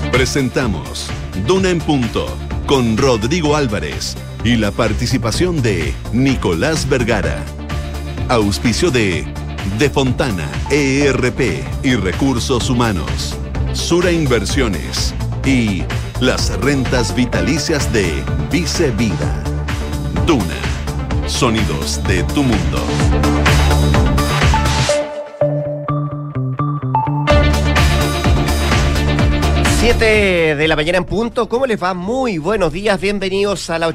Presentamos Duna en Punto con Rodrigo Álvarez y la participación de Nicolás Vergara. Auspicio de Fontana, ERP y Recursos Humanos, Sura Inversiones y las rentas vitalicias de Vice Vida. Duna, sonidos de tu mundo. 7 de la mañana en punto. ¿Cómo les va? Muy buenos días, bienvenidos a la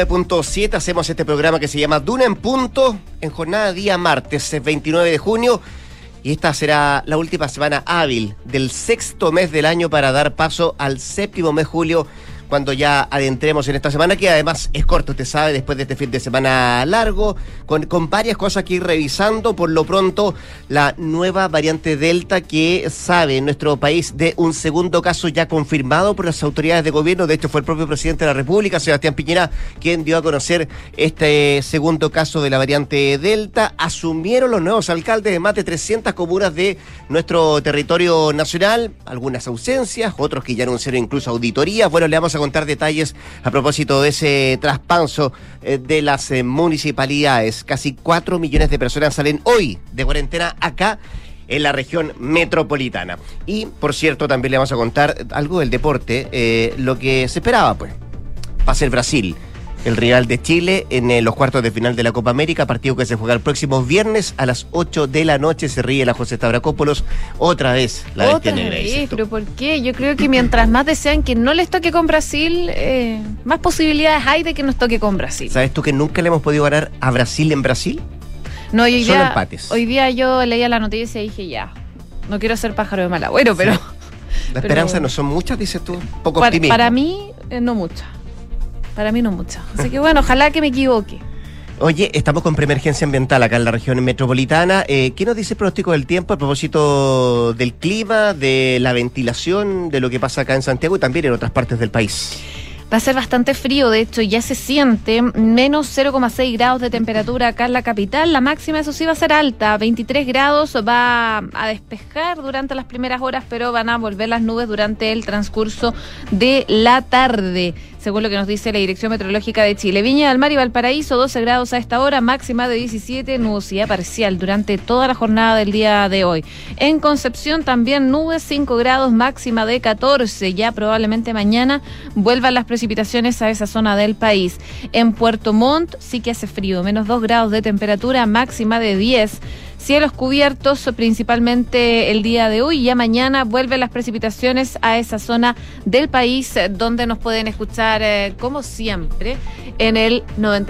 89.7. Hacemos este programa que se llama Duna en Punto, en jornada día martes, 29 de junio. Y esta será la última semana hábil del sexto mes del año para dar paso al séptimo mes, julio, cuando ya adentremos en esta semana, que además es corto, usted sabe, después de este fin de semana largo, con varias cosas que ir revisando. Por lo pronto, la nueva variante Delta, que sabe en nuestro país de un segundo caso ya confirmado por las autoridades de gobierno. De hecho, fue el propio presidente de la República, Sebastián Piñera, quien dio a conocer este segundo caso de la variante Delta. Asumieron los nuevos alcaldes de más de 300 comunas de nuestro territorio nacional, algunas ausencias, otros que ya anunciaron incluso auditorías. Bueno, le vamos a contar detalles a propósito de ese traspaso de las municipalidades. Casi 4 millones de personas salen hoy de cuarentena acá en la región metropolitana. Y, por cierto, también le vamos a contar algo del deporte, lo que se esperaba, pues, va a ser Brasil, el rival de Chile en los cuartos de final de la Copa América, partido que se juega el próximo viernes a las 8 de la noche. Se ríe la José Stavrakopoulos, otra vez la bestia negra. ¿Pero por qué? Yo creo que mientras más desean que no les toque con Brasil, más posibilidades hay de que nos toque con Brasil. ¿Sabes tú que nunca le hemos podido ganar a Brasil en Brasil? No, y solo empates. Hoy día yo leía la noticia y dije, ya, no quiero ser pájaro de mal agüero, pero... Sí. Las esperanzas no son muchas, dices tú, poco optimismo. Para mí, no muchas. Para mí no mucho. Así que bueno, ojalá que me equivoque. Oye, estamos con preemergencia ambiental acá en la región metropolitana. ¿Qué nos dice el pronóstico del tiempo a propósito del clima, de la ventilación, de lo que pasa acá en Santiago y también en otras partes del país? Va a ser bastante frío, de hecho ya se siente, menos 0,6 grados de temperatura acá en la capital. La máxima, eso sí, va a ser alta, 23 grados, va a despejar durante las primeras horas, pero van a volver las nubes durante el transcurso de la tarde, según lo que nos dice la Dirección Meteorológica de Chile. Viña del Mar y Valparaíso, 12 grados a esta hora, máxima de 17, nubosidad parcial durante toda la jornada del día de hoy. En Concepción también nubes, 5 grados, máxima de 14, ya probablemente mañana vuelvan las precipitaciones a esa zona del país. En Puerto Montt sí que hace frío, menos 2 grados de temperatura, máxima de 10. Cielos cubiertos principalmente el día de hoy, y ya mañana vuelven las precipitaciones a esa zona del país, donde nos pueden escuchar como siempre en el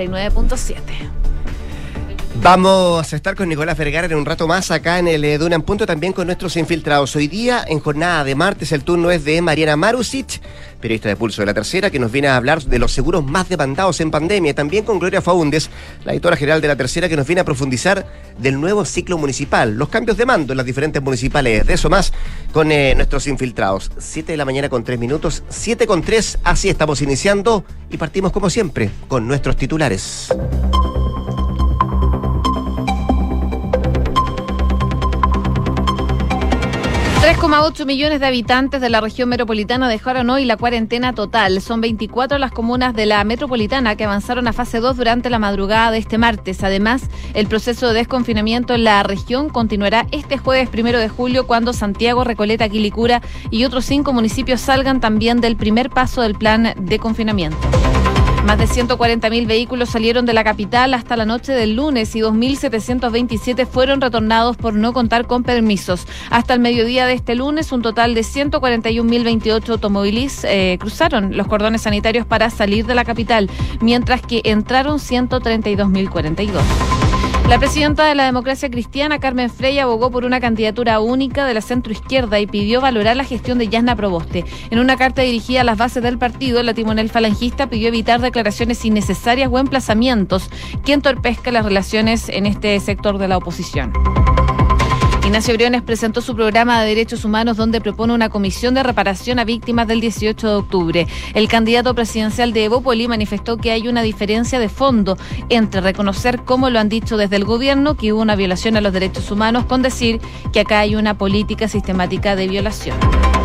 99.7. Vamos a estar con Nicolás Vergara en un rato más acá en el Duna en Punto, también con nuestros infiltrados. Hoy día, en jornada de martes, el turno es de Mariana Marusic, periodista de Pulso de la Tercera, que nos viene a hablar de los seguros más demandados en pandemia. También con Gloria Faúndez, la editora general de la Tercera, que nos viene a profundizar del nuevo ciclo municipal, los cambios de mando en las diferentes municipales. De eso más con nuestros infiltrados. 7 de la mañana con 3 minutos, 7 con 3, así estamos iniciando y partimos como siempre con nuestros titulares. 3,8 millones de habitantes de la región metropolitana dejaron hoy la cuarentena total. Son 24 las comunas de la metropolitana que avanzaron a fase 2 durante la madrugada de este martes. Además, el proceso de desconfinamiento en la región continuará este jueves 1 de julio, cuando Santiago, Recoleta, Quilicura y otros 5 municipios salgan también del primer paso del plan de confinamiento. Más de 140.000 vehículos salieron de la capital hasta la noche del lunes y 2.727 fueron retornados por no contar con permisos. Hasta el mediodía de este lunes, un total de 141.028 automóviles cruzaron los cordones sanitarios para salir de la capital, mientras que entraron 132.042. La presidenta de la Democracia Cristiana, Carmen Frey, abogó por una candidatura única de la centroizquierda y pidió valorar la gestión de Yasna Proboste. En una carta dirigida a las bases del partido, la timonel falangista pidió evitar declaraciones innecesarias o emplazamientos que entorpezcan las relaciones en este sector de la oposición. Ignacio Briones presentó su programa de derechos humanos, donde propone una comisión de reparación a víctimas del 18 de octubre. El candidato presidencial de Evópoli manifestó que hay una diferencia de fondo entre reconocer, como lo han dicho desde el gobierno, que hubo una violación a los derechos humanos, con decir que acá hay una política sistemática de violación. En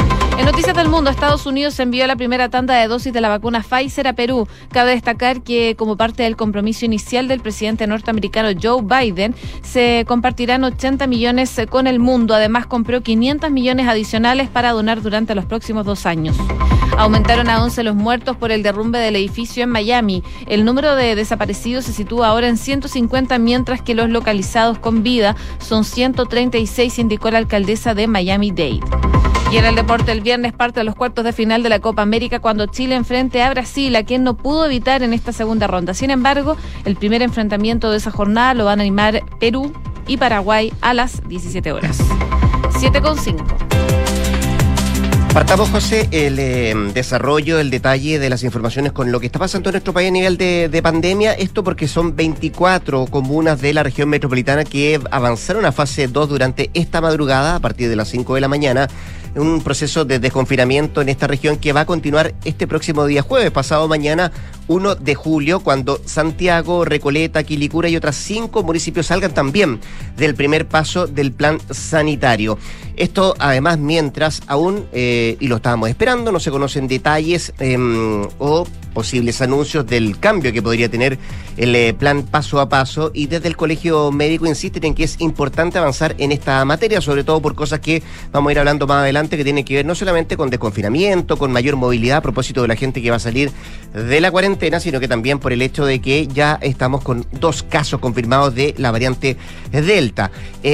Noticias del mundo. Estados Unidos envió la primera tanda de dosis de la vacuna Pfizer a Perú. Cabe destacar que, como parte del compromiso inicial del presidente norteamericano Joe Biden, se compartirán 80 millones con el mundo. Además, compró 500 millones adicionales para donar durante los próximos 2 años. Aumentaron a 11 los muertos por el derrumbe del edificio en Miami. El número de desaparecidos se sitúa ahora en 150, mientras que los localizados con vida son 136, indicó la alcaldesa de Miami-Dade. Y en el deporte, el viernes parte de los cuartos de final de la Copa América cuando Chile enfrente a Brasil, a quien no pudo evitar en esta segunda ronda. Sin embargo, el primer enfrentamiento de esa jornada lo van a animar Perú y Paraguay a las 17 horas. 7:05. Partamos, José, el desarrollo, el detalle de las informaciones con lo que está pasando en nuestro país a nivel de pandemia. Esto porque son 24 comunas de la región metropolitana que avanzaron a fase 2 durante esta madrugada, a partir de las 5 de la mañana. Un proceso de desconfinamiento en esta región que va a continuar este próximo día jueves, pasado mañana 1 de julio, cuando Santiago, Recoleta, Quilicura y otras 5 municipios salgan también del primer paso del plan sanitario. Esto además mientras aún, y lo estábamos esperando, no se conocen detalles o posibles anuncios del cambio que podría tener el plan paso a paso, y desde el Colegio Médico insisten en que es importante avanzar en esta materia, sobre todo por cosas que vamos a ir hablando más adelante, que tienen que ver no solamente con desconfinamiento, con mayor movilidad a propósito de la gente que va a salir de la cuarentena, sino que también por el hecho de que ya estamos con 2 casos confirmados de la variante Delta.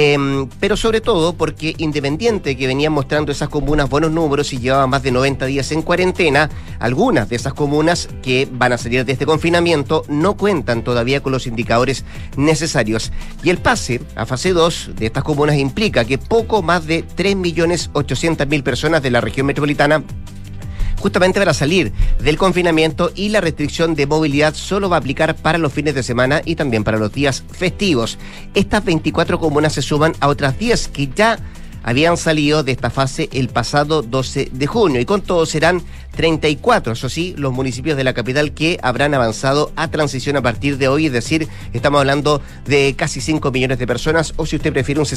Pero sobre todo porque, independiente que venían mostrando esas comunas buenos números y llevaban más de 90 días en cuarentena, algunas de esas comunas que van a salir de este confinamiento no cuentan todavía con los indicadores necesarios. Y el pase a fase 2 de estas comunas implica que poco más de 3.800.000 personas de la región metropolitana justamente van a salir del confinamiento, y la restricción de movilidad solo va a aplicar para los fines de semana y también para los días festivos. Estas 24 comunas se suman a otras 10 que ya habían salido de esta fase el pasado 12 de junio, y con todo serán 34, eso sí, los municipios de la capital que habrán avanzado a transición a partir de hoy, es decir, estamos hablando de casi 5 millones de personas, o si usted prefiere un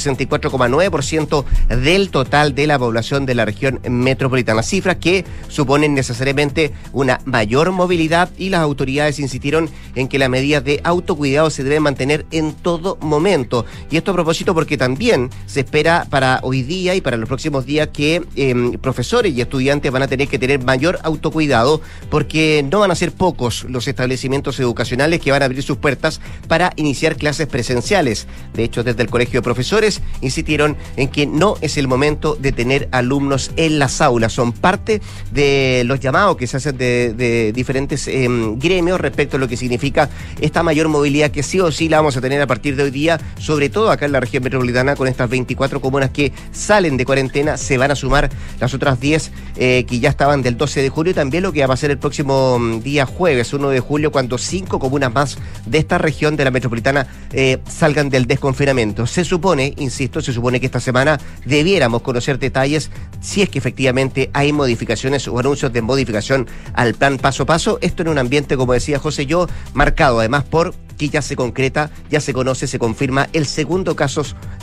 64,9% del total de la población de la región metropolitana, cifras que suponen necesariamente una mayor movilidad, y las autoridades insistieron en que las medidas de autocuidado se deben mantener en todo momento. Y esto a propósito porque también se espera para hoy día y para los próximos días que profesores y estudiantes van a tener que tener mayor autocuidado, porque no van a ser pocos los establecimientos educacionales que van a abrir sus puertas para iniciar clases presenciales. De hecho, desde el Colegio de Profesores insistieron en que no es el momento de tener alumnos en las aulas. Son parte de los llamados que se hacen de diferentes gremios respecto a lo que significa esta mayor movilidad que sí o sí la vamos a tener a partir de hoy día, sobre todo acá en la región metropolitana, con estas 24 comunas que salen de cuarentena. Se van a sumar las otras 10 que ya estaban del 12 de julio, y también lo que va a pasar el próximo día jueves 1 de julio, cuando 5 comunas más de esta región de la metropolitana salgan del desconfinamiento. Se supone, insisto, se supone que esta semana debiéramos conocer detalles si es que efectivamente hay modificaciones o anuncios de modificación al plan paso a paso. Esto en un ambiente, como decía José marcado además por que ya se concreta, ya se conoce, se confirma el segundo caso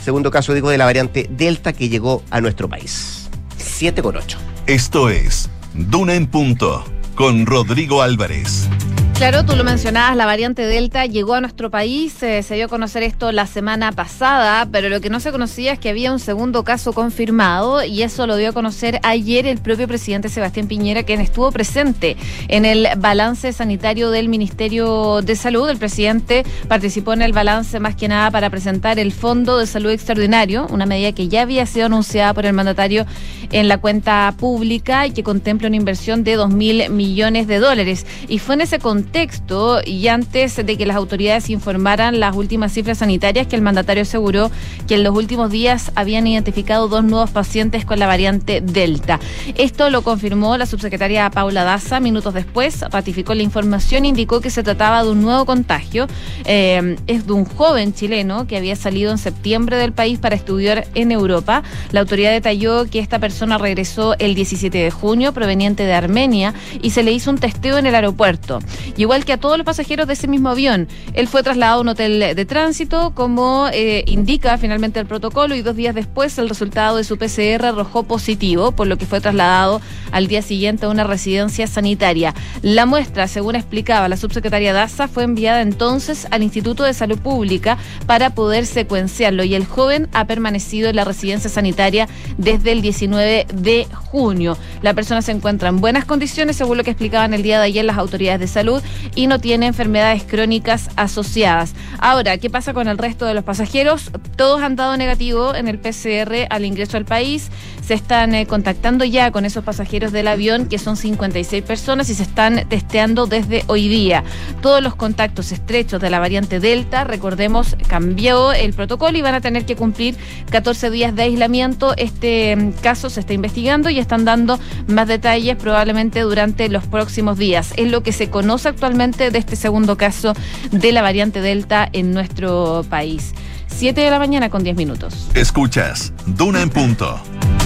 de la variante Delta que llegó a nuestro país. 7:08. Esto es Duna en Punto, con Rodrigo Álvarez. Claro, tú lo mencionabas, la variante Delta llegó a nuestro país, se dio a conocer esto la semana pasada, pero lo que no se conocía es que había un segundo caso confirmado, y eso lo dio a conocer ayer el propio presidente Sebastián Piñera, quien estuvo presente en el balance sanitario del Ministerio de Salud. El presidente participó en el balance más que nada para presentar el Fondo de Salud Extraordinario, una medida que ya había sido anunciada por el mandatario en la cuenta pública y que contempla una inversión de $2.000 millones. Y fue en ese contexto, y antes de que las autoridades informaran las últimas cifras sanitarias, que el mandatario aseguró que en los últimos días habían identificado 2 nuevos pacientes con la variante Delta. Esto lo confirmó la subsecretaria Paula Daza minutos después, ratificó la información e indicó que se trataba de un nuevo contagio. Es de un joven chileno que había salido en septiembre del país para estudiar en Europa. La autoridad detalló que esta persona regresó el 17 de junio proveniente de Armenia y se le hizo un testeo en el aeropuerto. igual que a todos los pasajeros de ese mismo avión. Él fue trasladado a un hotel de tránsito, como indica finalmente el protocolo, y 2 días después el resultado de su PCR arrojó positivo, por lo que fue trasladado al día siguiente a una residencia sanitaria. La muestra, según explicaba la subsecretaria Daza, fue enviada entonces al Instituto de Salud Pública para poder secuenciarlo, y el joven ha permanecido en la residencia sanitaria desde el 19 de junio. La persona se encuentra en buenas condiciones, según lo que explicaban el día de ayer las autoridades de salud, y no tiene enfermedades crónicas asociadas. Ahora, ¿qué pasa con el resto de los pasajeros? Todos han dado negativo en el PCR al ingreso al país. Se están contactando ya con esos pasajeros del avión, que son 56 personas, y se están testeando desde hoy día. Todos los contactos estrechos de la variante Delta, recordemos, cambió el protocolo y van a tener que cumplir 14 días de aislamiento. Este caso se está investigando y están dando más detalles probablemente durante los próximos días. Es lo que se conoce actualmente de este segundo caso de la variante Delta en nuestro país. 7 de la mañana con 10 minutos. Escuchas Duna en Punto.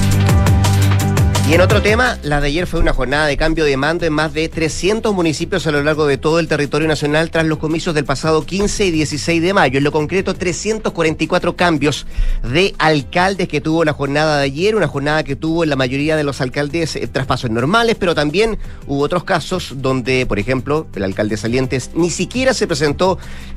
Y en otro tema, la de ayer fue una jornada de cambio de mando en más de 300 municipios a lo largo de todo el territorio nacional tras los comicios del pasado 15 y 16 de mayo. En lo concreto, 344 cambios de alcaldes que tuvo la jornada de ayer, una jornada que tuvo en la mayoría de los alcaldes traspasos normales, pero también hubo otros casos donde, por ejemplo, el alcalde saliente ni siquiera se presentó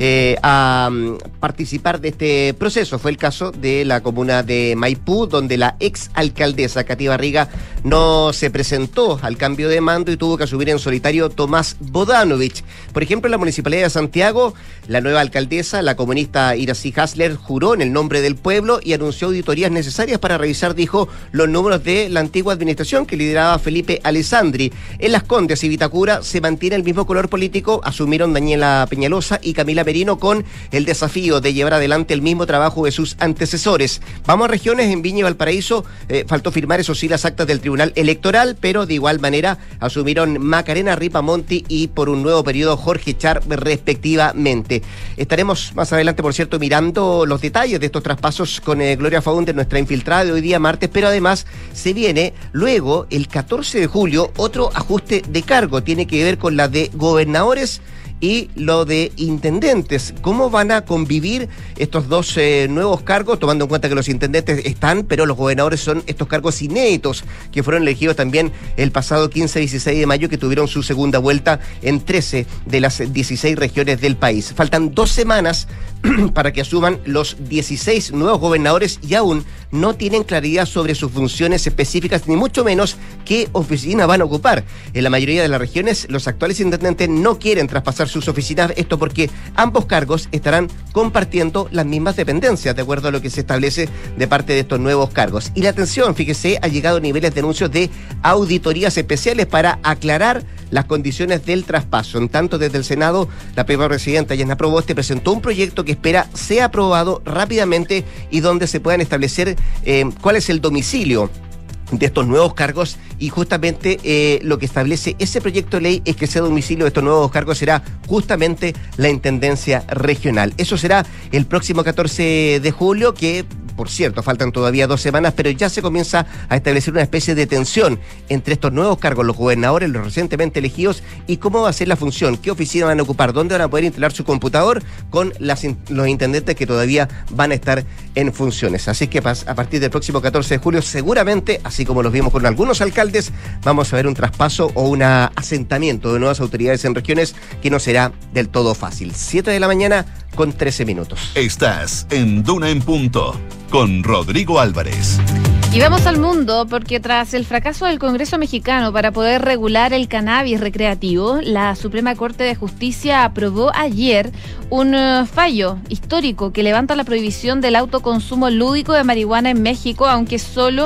a participar de este proceso. Fue el caso de la comuna de Maipú, donde la ex alcaldesa Katy Barriga no se presentó al cambio de mando y tuvo que asumir en solitario Tomás Bodanovich. Por ejemplo, en la Municipalidad de Santiago, la nueva alcaldesa, la comunista Iracy Hasler, juró en el nombre del pueblo y anunció auditorías necesarias para revisar, dijo, los números de la antigua administración que lideraba Felipe Alessandri. En Las Condes y Vitacura se mantiene el mismo color político, asumieron Daniela Peñalosa y Camila Merino con el desafío de llevar adelante el mismo trabajo de sus antecesores. Vamos a regiones, en Viña y Valparaíso, faltó firmar, eso sí, las actas del Tribunal Electoral, pero de igual manera asumieron Macarena Ripamonti y por un nuevo periodo Jorge Char respectivamente. Estaremos más adelante, por cierto, mirando los detalles de estos traspasos con Gloria Faunde, nuestra infiltrada de hoy día martes, pero además se viene luego el 14 de julio otro ajuste de cargo, tiene que ver con la de gobernadores y lo de intendentes. ¿Cómo van a convivir estos dos nuevos cargos, tomando en cuenta que los intendentes están, pero los gobernadores son estos cargos inéditos que fueron elegidos también el pasado 15 y 16 de mayo, que tuvieron su segunda vuelta en 13 de las 16 regiones del país? Faltan 2 semanas para que asuman los 16 nuevos gobernadores y aún no tienen claridad sobre sus funciones específicas, ni mucho menos qué oficina van a ocupar. En la mayoría de las regiones, los actuales intendentes no quieren traspasar sus oficinas, esto porque ambos cargos estarán compartiendo las mismas dependencias, de acuerdo a lo que se establece de parte de estos nuevos cargos. Y la atención, fíjese, ha llegado a niveles de anuncios de auditorías especiales para aclarar las condiciones del traspaso. En tanto, desde el Senado, la primera presidenta Yasna Proboste presentó un proyecto que espera sea aprobado rápidamente y donde se puedan establecer cuál es el domicilio de estos nuevos cargos, y justamente lo que establece ese proyecto de ley es que ese domicilio de estos nuevos cargos será justamente la Intendencia Regional. Eso será el próximo 14 de julio, que por cierto faltan todavía 2 semanas, pero ya se comienza a establecer una especie de tensión entre estos nuevos cargos, los gobernadores, los recientemente elegidos, y cómo va a ser la función, qué oficina van a ocupar, dónde van a poder instalar su computador con los intendentes que todavía van a estar en funciones. Así que a partir del próximo 14 de julio, seguramente, así como los vimos con algunos alcaldes, vamos a ver un traspaso o un asentamiento de nuevas autoridades en regiones que no será del todo fácil. 7 de la mañana con 13 minutos. Estás en Duna en Punto con Rodrigo Álvarez. Y vamos al mundo, porque tras el fracaso del Congreso mexicano para poder regular el cannabis recreativo, la Suprema Corte de Justicia aprobó ayer un fallo histórico que levanta la prohibición del autoconsumo lúdico de marihuana en México, aunque solo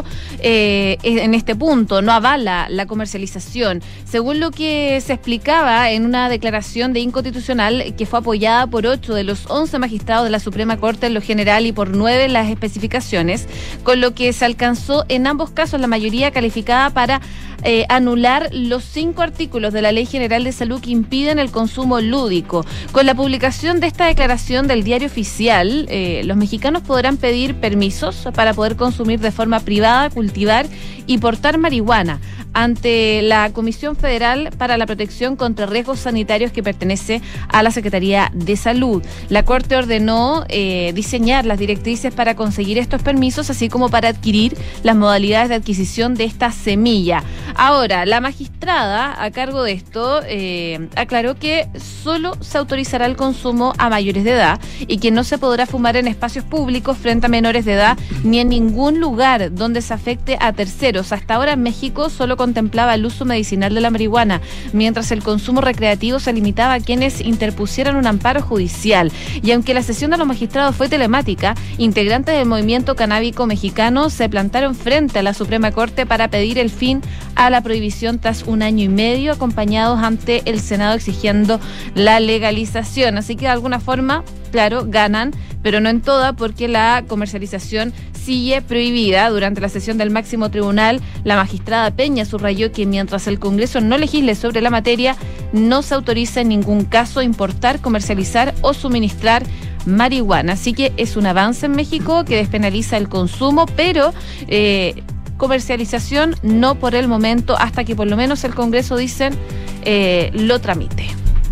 en este punto no avala la comercialización. Según lo que se explicaba en una declaración de inconstitucional que fue apoyada por 8 de los 11 magistrados de la Suprema Corte en lo general y por 9 en las especificaciones, con lo que se alcanzó en ambos casos la mayoría calificada para anular los 5 artículos de la Ley General de Salud que impiden el consumo lúdico. Con la publicación de esta declaración del Diario Oficial, los mexicanos podrán pedir permisos para poder consumir de forma privada, cultivar y portar marihuana ante la Comisión Federal para la Protección contra Riesgos Sanitarios, que pertenece a la Secretaría de Salud. La Corte ordenó diseñar las directrices para conseguir estos permisos, así como para adquirir las modalidades de adquisición de esta semilla. Ahora, la magistrada a cargo de esto aclaró que solo se autorizará el consumo a mayores de edad y que no se podrá fumar en espacios públicos frente a menores de edad ni en ningún lugar donde se afecte a terceros. Hasta ahora en México solo contemplaba el uso medicinal de la marihuana, mientras el consumo recreativo se limitaba a quienes interpusieran un amparo judicial. Y aunque la sesión de los magistrados fue telemática, integrantes del movimiento canábico mexicano se plantaron frente a la Suprema Corte para pedir el fin a la prohibición tras 1 año y medio, acompañados ante el Senado exigiendo la legalización. Así que de alguna forma, claro, ganan, pero no en toda, porque la comercialización sigue prohibida. Durante la sesión del máximo tribunal, la magistrada Peña subrayó que mientras el Congreso no legisle sobre la materia, no se autoriza en ningún caso importar, comercializar o suministrar marihuana. Así que es un avance en México que despenaliza el consumo, pero comercialización no por el momento, hasta que por lo menos el Congreso, dicen, lo tramite.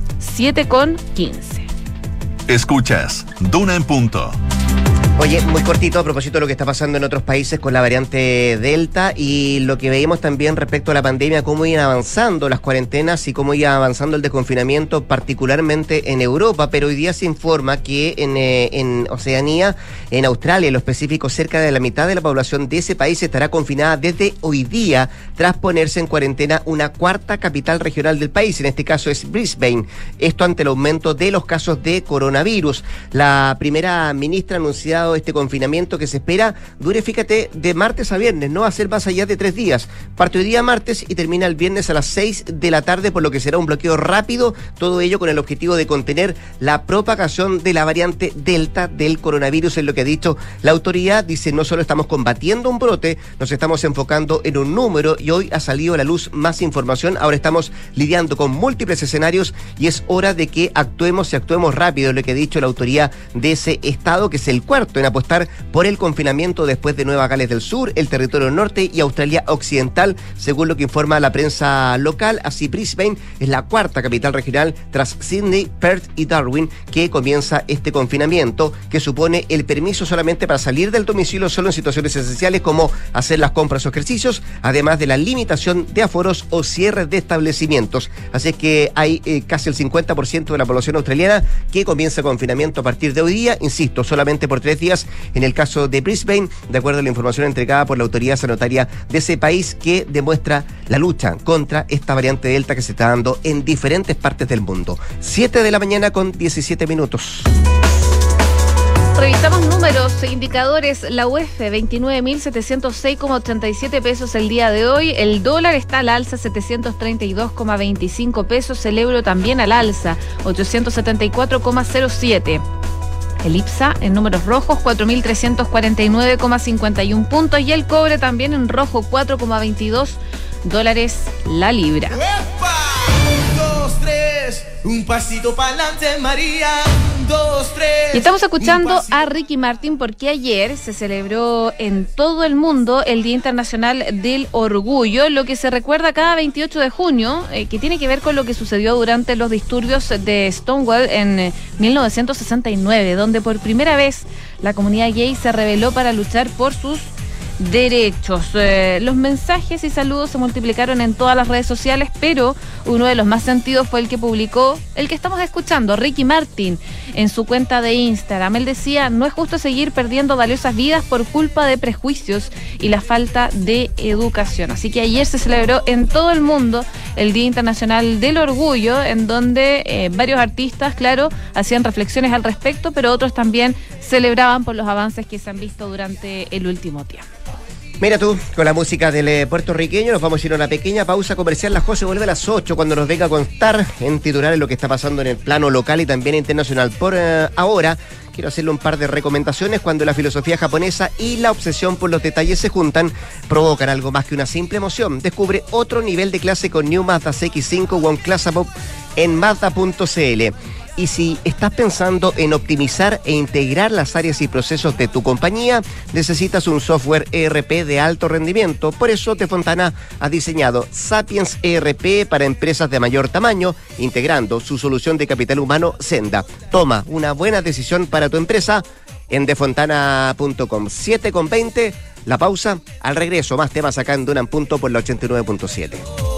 7:15. Escuchas Duna en Punto. Oye, muy cortito a propósito de lo que está pasando en otros países con la variante Delta y lo que veíamos también respecto a la pandemia, cómo iban avanzando las cuarentenas y cómo iba avanzando el desconfinamiento, particularmente en Europa, pero hoy día se informa que en Oceanía, en Australia, en lo específico, cerca de la mitad de la población de ese país estará confinada desde hoy día, tras ponerse en cuarentena una 4ª capital regional del país, en este caso es Brisbane, esto ante el aumento de los casos de coronavirus. La primera ministra ha anunciado este confinamiento que se espera dure, fíjate, de martes a viernes, no va a ser más allá de 3 días. Parte hoy día martes y termina el viernes a las 6 de la tarde, por lo que será un bloqueo rápido, todo ello con el objetivo de contener la propagación de la variante Delta del coronavirus, es lo que ha dicho la autoridad. Dice, no solo estamos combatiendo un brote, nos estamos enfocando en un número y hoy ha salido a la luz más información. Ahora estamos lidiando con múltiples escenarios y es hora de que actuemos y actuemos rápido, es lo que ha dicho la autoridad de ese estado, que es el cuarto en apostar por el confinamiento después de Nueva Gales del Sur, el Territorio Norte y Australia Occidental, según lo que informa la prensa local. Así, Brisbane es la 4ª capital regional tras Sydney, Perth y Darwin, que comienza este confinamiento, que supone el permiso solamente para salir del domicilio solo en situaciones esenciales como hacer las compras o ejercicios, además de la limitación de aforos o cierres de establecimientos. Así es que hay casi el 50% de la población australiana que comienza confinamiento a partir de hoy día, insisto, solamente por 3 días en el caso de Brisbane, de acuerdo a la información entregada por la autoridad sanitaria de ese país, que demuestra la lucha contra esta variante Delta que se está dando en diferentes partes del mundo. 7 de la mañana con 17 minutos. Revisamos números e indicadores. La UEF, 29.706,87 pesos el día de hoy. El dólar está al alza, 732,25 pesos. El euro también al alza, 874,07. El IPSA en números rojos, 4.349,51 puntos. Y el cobre también en rojo, 4,22 dólares la libra. ¡Epa! 1, 2, 3, un pasito para adelante, María. 1, 2, 3. Y estamos escuchando a Ricky Martin porque ayer se celebró en todo el mundo el Día Internacional del Orgullo, lo que se recuerda cada 28 de junio, que tiene que ver con lo que sucedió durante los disturbios de Stonewall en 1969, donde por primera vez la comunidad gay se rebeló para luchar por sus derechos. Los mensajes y saludos se multiplicaron en todas las redes sociales, pero uno de los más sentidos fue el que publicó el que estamos escuchando, Ricky Martin, en su cuenta de Instagram. Él decía: no es justo seguir perdiendo valiosas vidas por culpa de prejuicios y la falta de educación. Así que ayer se celebró en todo el mundo el Día Internacional del Orgullo, en donde varios artistas, claro, hacían reflexiones al respecto, pero otros también celebraban por los avances que se han visto durante el último tiempo. Mira tú, con la música del puertorriqueño nos vamos a ir a una pequeña pausa comercial. La José vuelve a las 8 cuando nos venga a contar en titulares lo que está pasando en el plano local y también internacional. Por ahora, quiero hacerle un par de recomendaciones. Cuando la filosofía japonesa y la obsesión por los detalles se juntan, provocan algo más que una simple emoción. Descubre otro nivel de clase con New Mazda CX-5 One Class Up en Mazda.cl. Y si estás pensando en optimizar e integrar las áreas y procesos de tu compañía, necesitas un software ERP de alto rendimiento. Por eso Defontana ha diseñado Sapiens ERP para empresas de mayor tamaño, integrando su solución de capital humano Senda. Toma una buena decisión para tu empresa en defontana.com. 7:20, la pausa. Al regreso, más temas acá en Duna en Punto por la 89.7.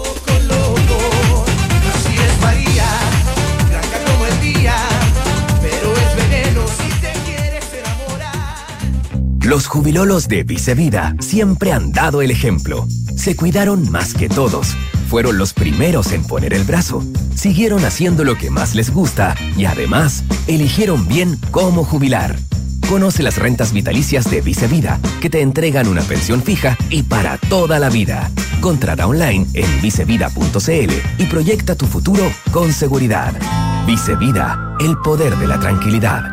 Los jubilolos de Vicevida siempre han dado el ejemplo. Se cuidaron más que todos. Fueron los primeros en poner el brazo. Siguieron haciendo lo que más les gusta y además eligieron bien cómo jubilar. Conoce las rentas vitalicias de Vicevida, que te entregan una pensión fija y para toda la vida. Contrata online en vicevida.cl y proyecta tu futuro con seguridad. Vicevida, el poder de la tranquilidad.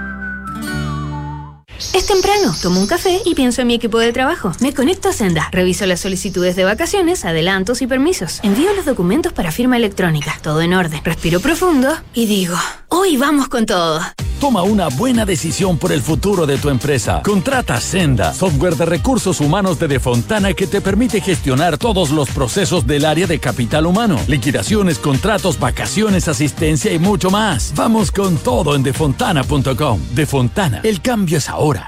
Es temprano, tomo un café y pienso en mi equipo de trabajo. Me conecto a Senda, reviso las solicitudes de vacaciones, adelantos y permisos. Envío los documentos para firma electrónica, todo en orden. Respiro profundo y digo, hoy vamos con todo. Toma una buena decisión por el futuro de tu empresa. Contrata Senda, software de recursos humanos de Defontana que te permite gestionar todos los procesos del área de capital humano. Liquidaciones, contratos, vacaciones, asistencia y mucho más. Vamos con todo en defontana.com. Defontana, el cambio es ahora.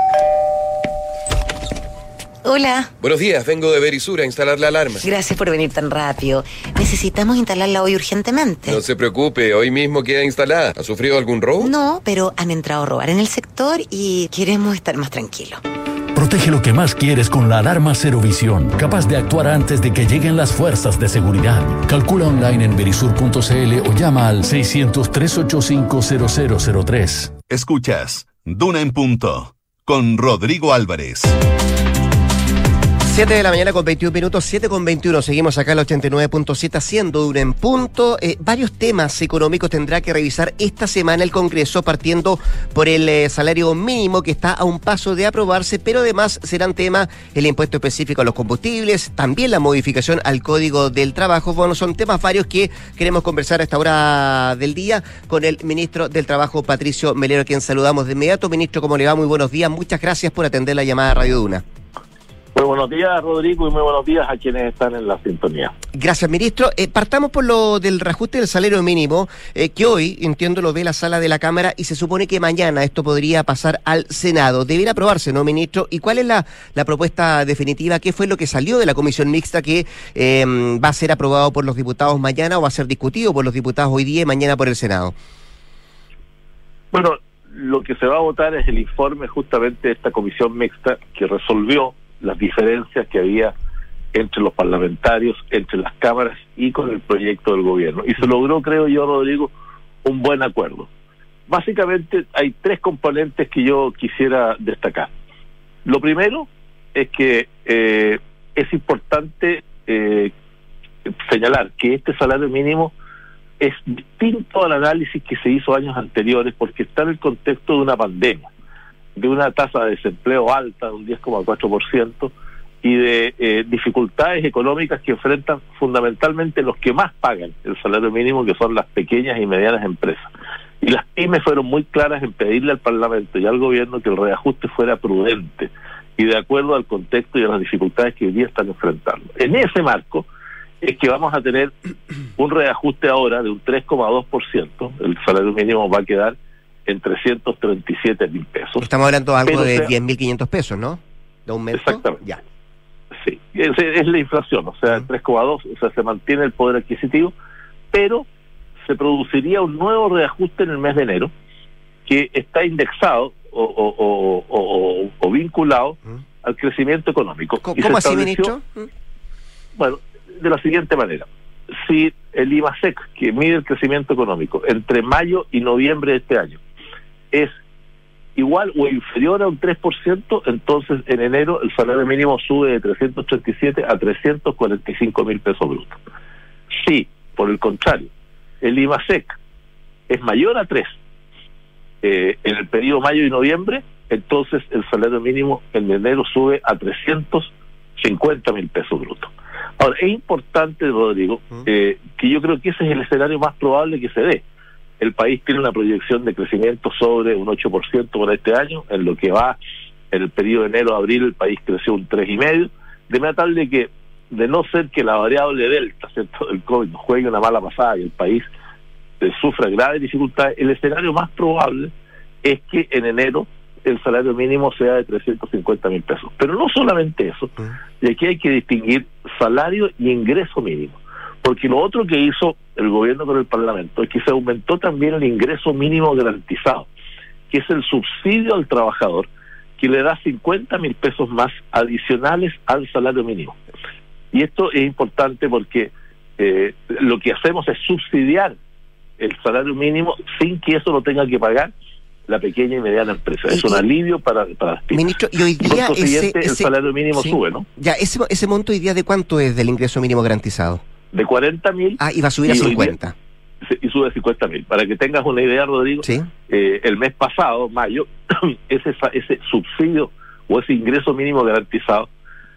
Hola. Buenos días, vengo de Verisur a instalar la alarma. Gracias por venir tan rápido. Necesitamos instalarla hoy urgentemente. No se preocupe, hoy mismo queda instalada. ¿Ha sufrido algún robo? No, pero han entrado a robar en el sector y queremos estar más tranquilos. Protege lo que más quieres con la alarma Cero Visión, capaz de actuar antes de que lleguen las fuerzas de seguridad. Calcula online en verisur.cl o llama al 600-385-0003. Escuchas Duna en Punto con Rodrigo Álvarez. 7 de la mañana con 21 minutos, 7:21. Seguimos acá en la 89.7 haciendo Duna en Punto. Varios temas económicos tendrá que revisar esta semana el Congreso, partiendo por el salario mínimo que está a un paso de aprobarse, pero además serán temas el impuesto específico a los combustibles, también la modificación al Código del Trabajo. Bueno, son temas varios que queremos conversar a esta hora del día con el ministro del Trabajo, Patricio Melero, a quien saludamos de inmediato. Ministro, ¿cómo le va? Muy buenos días. Muchas gracias por atender la llamada a Radio Duna. Muy buenos días, Rodrigo, y muy buenos días a quienes están en la sintonía. Gracias, ministro. Partamos por lo del reajuste del salario mínimo, que hoy, entiendo, lo ve la sala de la Cámara y se supone que mañana esto podría pasar al Senado. Debería aprobarse, ¿no, ministro? ¿Y cuál es la propuesta definitiva? ¿Qué fue lo que salió de la comisión mixta que va a ser aprobado por los diputados mañana o va a ser discutido por los diputados hoy día y mañana por el Senado? Bueno, lo que se va a votar es el informe justamente de esta comisión mixta que resolvió las diferencias que había entre los parlamentarios, entre las cámaras y con el proyecto del gobierno. Y se logró, creo yo, Rodrigo, un buen acuerdo. Básicamente hay tres componentes que yo quisiera destacar. Lo primero es que es importante señalar que este salario mínimo es distinto al análisis que se hizo años anteriores porque está en el contexto de una pandemia, de una tasa de desempleo alta de un 10,4% y de dificultades económicas que enfrentan fundamentalmente los que más pagan el salario mínimo, que son las pequeñas y medianas empresas. Y las pymes fueron muy claras en pedirle al Parlamento y al Gobierno que el reajuste fuera prudente y de acuerdo al contexto y a las dificultades que hoy día están enfrentando. En ese marco es que vamos a tener un reajuste ahora de un 3,2%. El salario mínimo va a quedar en 337.000 pesos. Estamos hablando de algo de 10.500 pesos, ¿no? De aumento. Exactamente. Ya. Sí, es la inflación, o sea, el 3,2, o sea, se mantiene el poder adquisitivo, pero se produciría un nuevo reajuste en el mes de enero que está indexado o vinculado al crecimiento económico. ¿Cómo así, ministro? Bueno, de la siguiente manera. Si el IMASEC, que mide el crecimiento económico, entre mayo y noviembre de este año, es igual o inferior a un 3%, entonces en enero el salario mínimo sube de 337 a 345 mil pesos brutos. Si, por el contrario, el IMASEC es mayor a 3 en el periodo mayo y noviembre, entonces el salario mínimo en enero sube a 350 mil pesos brutos. Ahora, es importante, Rodrigo, que yo creo que ese es el escenario más probable que se dé. El país tiene una proyección de crecimiento sobre un 8% por este año. En lo que va, en el periodo de enero a abril, el país creció un 3,5%, de manera tal de que, de no ser que la variable delta, ¿cierto?, del COVID nos juegue una mala pasada y el país sufra graves dificultades, el escenario más probable es que en enero el salario mínimo sea de 350 mil pesos. Pero no solamente eso, y aquí hay que distinguir salario y ingreso mínimo, porque lo otro que hizo el gobierno con el Parlamento es que se aumentó también el ingreso mínimo garantizado, que es el subsidio al trabajador, que le da 50 mil pesos más adicionales al salario mínimo. Y esto es importante porque lo que hacemos es subsidiar el salario mínimo sin que eso lo tenga que pagar la pequeña y mediana empresa. Es un alivio para las pymes. Ministro, y hoy día el salario mínimo sube, ¿no? Ya, ese monto hoy día, ¿de cuánto es del ingreso mínimo garantizado? De 40 mil. Y va a subir a 50. Y sube a 50 mil. Para que tengas una idea, Rodrigo, ¿sí? El mes pasado, mayo, ese subsidio o ese ingreso mínimo garantizado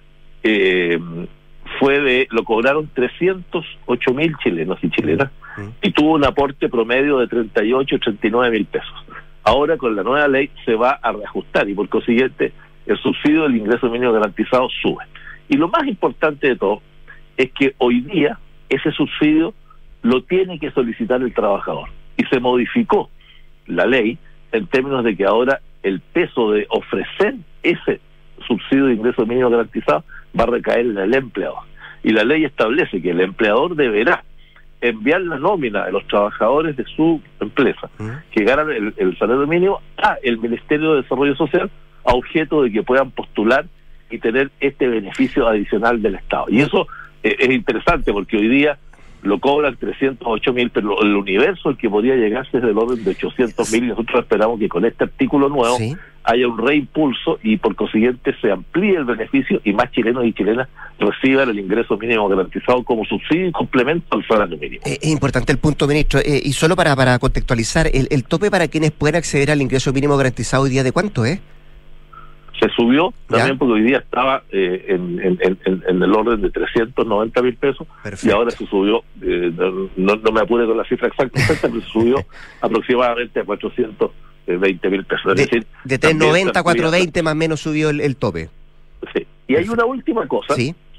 lo cobraron 308 mil chilenos y chilenas, y tuvo un aporte promedio de 39 mil pesos. Ahora con la nueva ley se va a reajustar y por consiguiente el subsidio del ingreso mínimo garantizado sube. Y lo más importante de todo es que hoy día ese subsidio lo tiene que solicitar el trabajador, y se modificó la ley en términos de que ahora el peso de ofrecer ese subsidio de ingreso mínimo garantizado va a recaer en el empleador, y la ley establece que el empleador deberá enviar la nómina de los trabajadores de su empresa que ganan el salario mínimo a el Ministerio de Desarrollo Social, a objeto de que puedan postular y tener este beneficio adicional del Estado. Y eso es interesante porque hoy día lo cobran 308 mil, pero el universo al que podría llegarse es del orden de 800 mil, y nosotros esperamos que con este artículo nuevo haya un reimpulso y por consiguiente se amplíe el beneficio y más chilenos y chilenas reciban el ingreso mínimo garantizado como subsidio y complemento al salario mínimo. Es importante el punto, ministro, y solo para contextualizar, el tope para quienes puedan acceder al ingreso mínimo garantizado hoy día, ¿de cuánto es? Se subió también porque hoy día estaba en el orden de 390 mil pesos. Perfecto. Y ahora se subió, no me apure con la cifra exacta, pero se subió aproximadamente a 420 mil pesos. Es decir, de 390 a 420 más o menos subió el tope. Sí. Y hay una última cosa,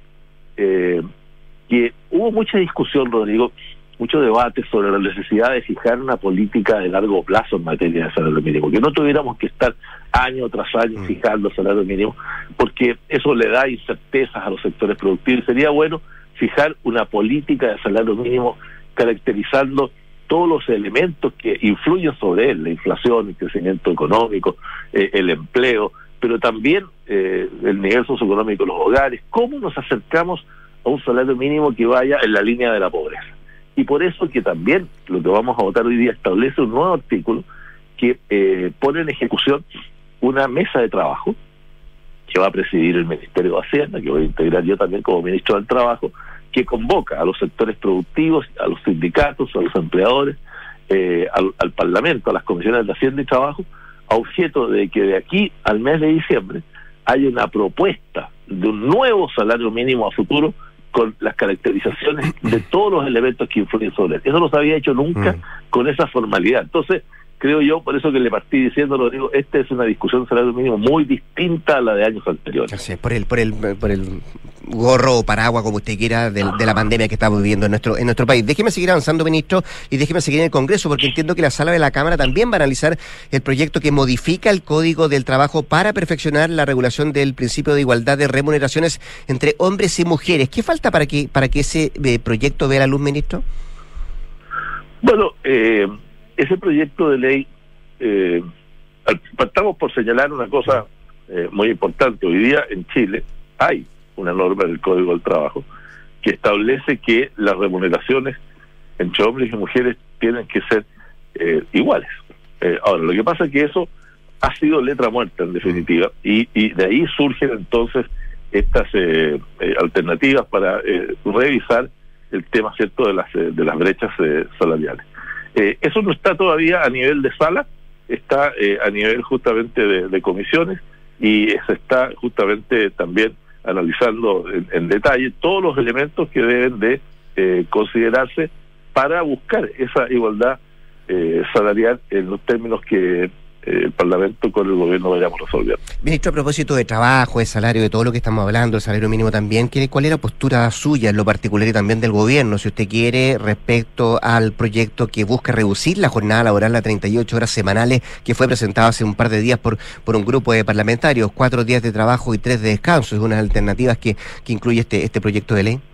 que hubo mucha discusión, Rodrigo, mucho debate sobre la necesidad de fijar una política de largo plazo en materia de salario mínimo, que no tuviéramos que estar año tras año fijando salario mínimo, porque eso le da incertezas a los sectores productivos. Sería bueno fijar una política de salario mínimo caracterizando todos los elementos que influyen sobre él, la inflación, el crecimiento económico, el empleo, pero también el nivel socioeconómico de los hogares, cómo nos acercamos a un salario mínimo que vaya en la línea de la pobreza. Y por eso que también lo que vamos a votar hoy día establece un nuevo artículo que pone en ejecución una mesa de trabajo que va a presidir el Ministerio de Hacienda, que voy a integrar yo también como ministro del Trabajo, que convoca a los sectores productivos, a los sindicatos, a los empleadores, al Parlamento, a las comisiones de Hacienda y Trabajo, a objeto de que de aquí al mes de diciembre haya una propuesta de un nuevo salario mínimo a futuro con las caracterizaciones de todos los elementos que influyen sobre él. Eso no se había hecho nunca con esa formalidad. Entonces, creo yo, por eso que le partí diciendo, lo digo, esta es una discusión de salario mínimo muy distinta a la de años anteriores. Sí, por el gorro o paraguas, como usted quiera, de la pandemia que estamos viviendo en nuestro país. Déjeme seguir avanzando, ministro, y déjeme seguir en el Congreso, porque entiendo que la sala de la Cámara también va a analizar el proyecto que modifica el Código del Trabajo para perfeccionar la regulación del principio de igualdad de remuneraciones entre hombres y mujeres. ¿Qué falta para que ese proyecto vea la luz, ministro? Bueno, ese proyecto de ley, partamos por señalar una cosa muy importante. Hoy día en Chile hay una norma del Código del Trabajo que establece que las remuneraciones entre hombres y mujeres tienen que ser iguales. Ahora, lo que pasa es que eso ha sido letra muerta en definitiva, y de ahí surgen entonces estas alternativas para revisar el tema, cierto, de las brechas salariales. Eso no está todavía a nivel de sala, está a nivel justamente de comisiones, y se está justamente también analizando en detalle todos los elementos que deben de considerarse para buscar esa igualdad salarial en los términos que el Parlamento con el gobierno vayamos resolviendo. Ministro, a propósito de trabajo, de salario, de todo lo que estamos hablando, el salario mínimo también, ¿cuál es la postura suya en lo particular y también del gobierno, si usted quiere, respecto al proyecto que busca reducir la jornada laboral a 38 horas semanales, que fue presentado hace un par de días por un grupo de parlamentarios, 4 días de trabajo y 3 de descanso? Es una de las alternativas que incluye este proyecto de ley.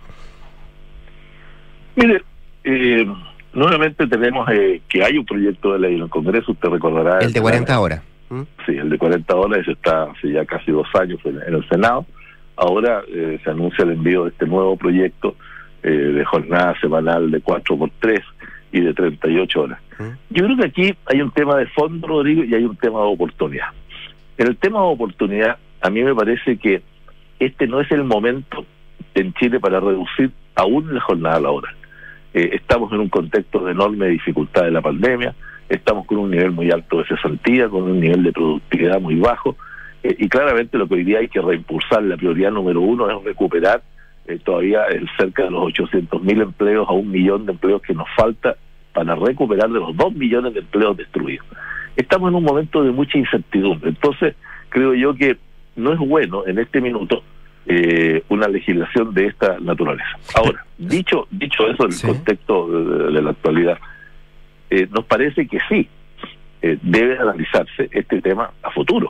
Mire, nuevamente tenemos que hay un proyecto de ley en el Congreso, usted recordará. El de 40 horas. Sí, el de 40 horas, ese está hace ya casi 2 años en el Senado. Ahora se anuncia el envío de este nuevo proyecto de jornada semanal de 4x3 y de 38 horas. Yo creo que aquí hay un tema de fondo, Rodrigo, y hay un tema de oportunidad. En el tema de oportunidad, a mí me parece que este no es el momento en Chile para reducir aún la jornada laboral. Estamos en un contexto de enorme dificultad de la pandemia, estamos con un nivel muy alto de cesantía, con un nivel de productividad muy bajo, y claramente lo que hoy día hay que reimpulsar, la prioridad número 1 es recuperar todavía cerca de los 800.000 empleos a 1 millón de empleos que nos falta para recuperar de los 2 millones de empleos destruidos. Estamos en un momento de mucha incertidumbre, entonces creo yo que no es bueno en este minuto una legislación de esta naturaleza. Ahora, dicho eso en el contexto de la actualidad, nos parece que sí debe analizarse este tema a futuro.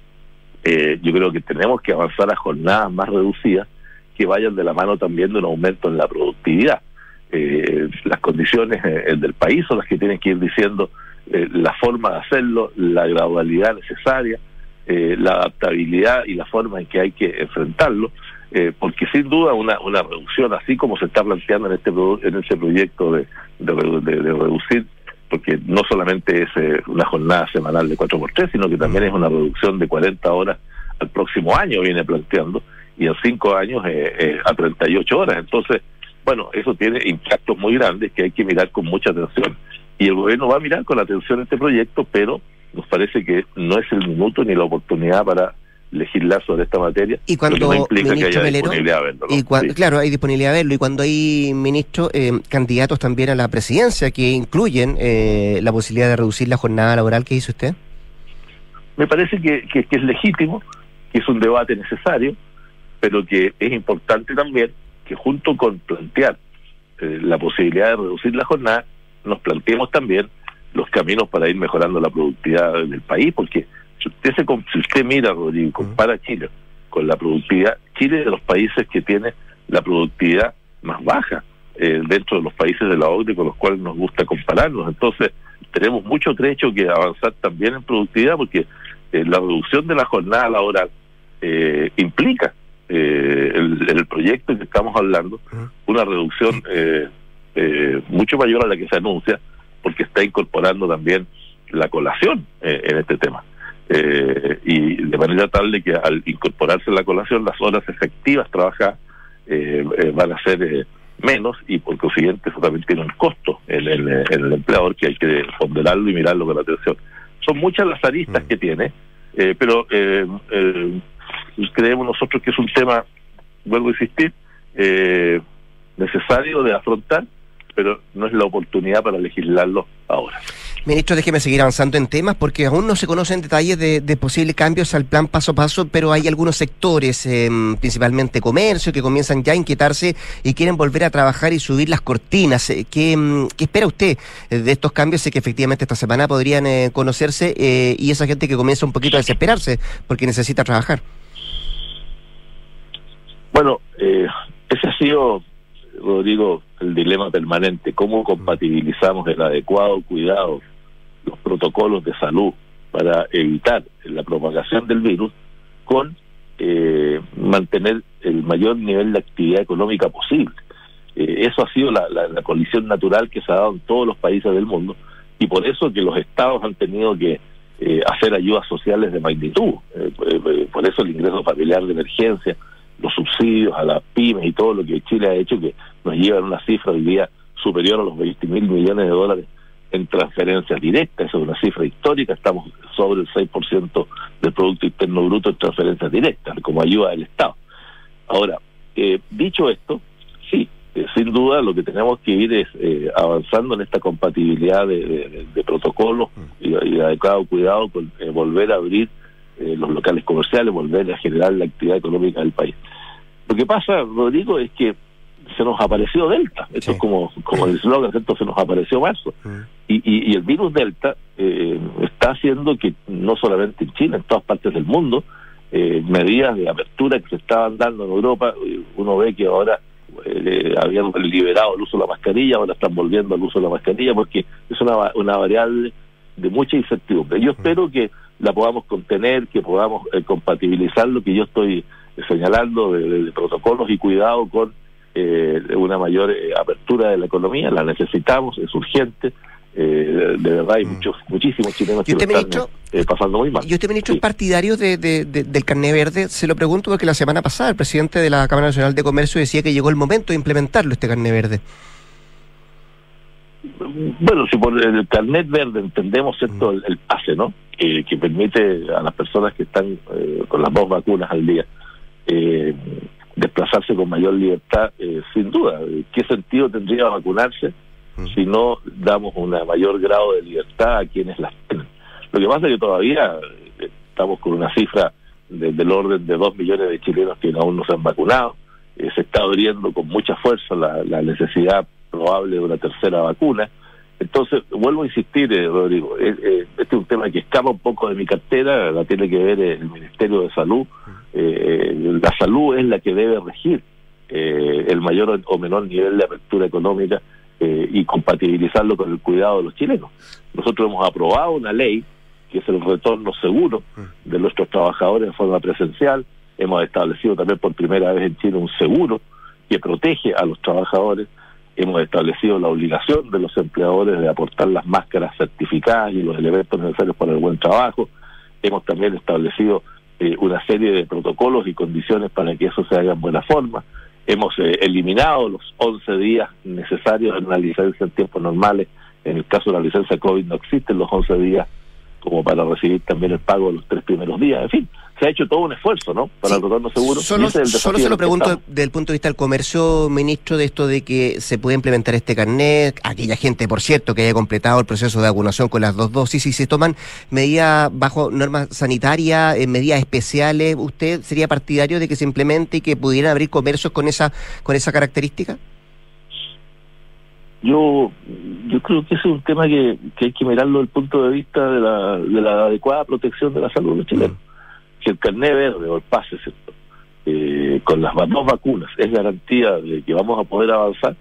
Yo creo que tenemos que avanzar a jornadas más reducidas que vayan de la mano también de un aumento en la productividad. Las condiciones del país son las que tienen que ir diciendo la forma de hacerlo, la gradualidad necesaria, la adaptabilidad y la forma en que hay que enfrentarlo, porque sin duda una reducción así como se está planteando en ese proyecto de reducir, porque no solamente es una jornada semanal de 4x3, sino que también es una reducción de 40 horas al próximo año, viene planteando, y en 5 años a 38 horas. Entonces, bueno, eso tiene impactos muy grandes que hay que mirar con mucha atención, y el gobierno va a mirar con atención este proyecto, pero nos parece que no es el minuto ni la oportunidad para legislar sobre esta materia, y cuando, lo que no implica que haya Melero, disponibilidad de verlo, ¿no? Sí. Claro, hay disponibilidad de verlo, y cuando hay, ministro, candidatos también a la presidencia que incluyen la posibilidad de reducir la jornada laboral, ¿qué dice usted? Me parece que es legítimo, que es un debate necesario, pero que es importante también que junto con plantear la posibilidad de reducir la jornada, nos planteemos también los caminos para ir mejorando la productividad del país, porque si usted mira, Rodrigo, compara Chile con la productividad, Chile es de los países que tiene la productividad más baja dentro de los países de la OCDE con los cuales nos gusta compararnos. Entonces tenemos mucho trecho que avanzar también en productividad, porque la reducción de la jornada laboral implica el proyecto que estamos hablando, una reducción mucho mayor a la que se anuncia, porque está incorporando también la colación en este tema. Y de manera tal de que al incorporarse la colación, las horas efectivas trabajadas van a ser menos, y por consiguiente eso también tiene un costo en el empleador que hay que ponderarlo y mirarlo con atención. Son muchas las aristas que tiene, pero creemos nosotros que es un tema, vuelvo a insistir, necesario de afrontar, pero no es la oportunidad para legislarlo ahora. Ministro, déjeme seguir avanzando en temas, porque aún no se conocen detalles de posibles cambios al plan paso a paso, pero hay algunos sectores, principalmente comercio, que comienzan ya a inquietarse y quieren volver a trabajar y subir las cortinas. ¿Qué espera usted de estos cambios? Sé que efectivamente esta semana podrían conocerse, y esa gente que comienza un poquito a desesperarse porque necesita trabajar. Bueno, ese ha sido, Rodrigo, el dilema permanente: cómo compatibilizamos el adecuado cuidado, los protocolos de salud para evitar la propagación del virus con mantener el mayor nivel de actividad económica posible. Eso ha sido la colisión natural que se ha dado en todos los países del mundo, y por eso que los estados han tenido que hacer ayudas sociales de magnitud. Por eso el ingreso familiar de emergencia, los subsidios a las pymes y todo lo que Chile ha hecho, que nos lleva a una cifra hoy día superior a los 20.000 millones de dólares en transferencias directas. Esa es una cifra histórica. Estamos sobre el 6% del Producto Interno Bruto en transferencias directas, como ayuda del Estado. Ahora, dicho esto, sí, sin duda lo que tenemos que ir es avanzando en esta compatibilidad de protocolos y adecuado cuidado con volver a abrir los locales comerciales, volver a generar la actividad económica del país. Lo que pasa, Rodrigo, es que se nos apareció Delta. Esto es como el eslogan, ¿cierto? Se nos apareció marzo. Y el virus Delta está haciendo que no solamente en Chile, en todas partes del mundo, medidas de apertura que se estaban dando en Europa, uno ve que ahora habían liberado el uso de la mascarilla, ahora están volviendo al uso de la mascarilla, porque es una variable de mucha incertidumbre. Yo espero que la podamos contener, que podamos compatibilizar lo que yo estoy señalando de protocolos y cuidado con una mayor apertura de la economía. La necesitamos, es urgente. De verdad hay muchísimos chilenos que lo están pasando muy mal. ¿Y usted, ministro, es partidario del carné verde? Se lo pregunto porque la semana pasada el presidente de la Cámara Nacional de Comercio decía que llegó el momento de implementarlo, este carné verde. Bueno, si por el carnet verde entendemos esto, el pase, ¿no? Que permite a las personas que están con las 2 vacunas al día desplazarse con mayor libertad, sin duda. ¿Qué sentido tendría vacunarse si no damos un mayor grado de libertad a quienes las tienen? Lo que pasa es que todavía estamos con una cifra del orden de 2 millones de chilenos que aún no se han vacunado. Se está abriendo con mucha fuerza la necesidad probable de una tercera vacuna. Entonces, vuelvo a insistir, Rodrigo, este es un tema que escapa un poco de mi cartera, la tiene que ver el Ministerio de Salud. La salud es la que debe regir el mayor o menor nivel de apertura económica y compatibilizarlo con el cuidado de los chilenos. Nosotros hemos aprobado una ley que es el retorno seguro de nuestros trabajadores en forma presencial. Hemos establecido también por primera vez en Chile un seguro que protege a los trabajadores. Hemos establecido la obligación de los empleadores de aportar las máscaras certificadas y los elementos necesarios para el buen trabajo. Hemos también establecido una serie de protocolos y condiciones para que eso se haga en buena forma. Hemos eliminado los 11 días necesarios en una licencia en tiempos normales. En el caso de la licencia COVID no existen los 11 días como para recibir también el pago de los 3 primeros días. En fin, se ha hecho todo un esfuerzo, ¿no? Para el retorno seguro. Solo se lo pregunto desde el punto de vista del comercio, ministro, de esto de que se puede implementar este carnet, aquella gente, por cierto, que haya completado el proceso de vacunación con las 2 dosis, y se toman medidas bajo normas sanitarias, medidas especiales, ¿usted sería partidario de que se implemente y que pudieran abrir comercios con esa característica? Yo creo que ese es un tema que hay que mirarlo desde el punto de vista de la adecuada protección de la salud de los chilenos. Si el carnet verde o el pase, ¿cierto? Con las 2 vacunas es garantía de que vamos a poder avanzar,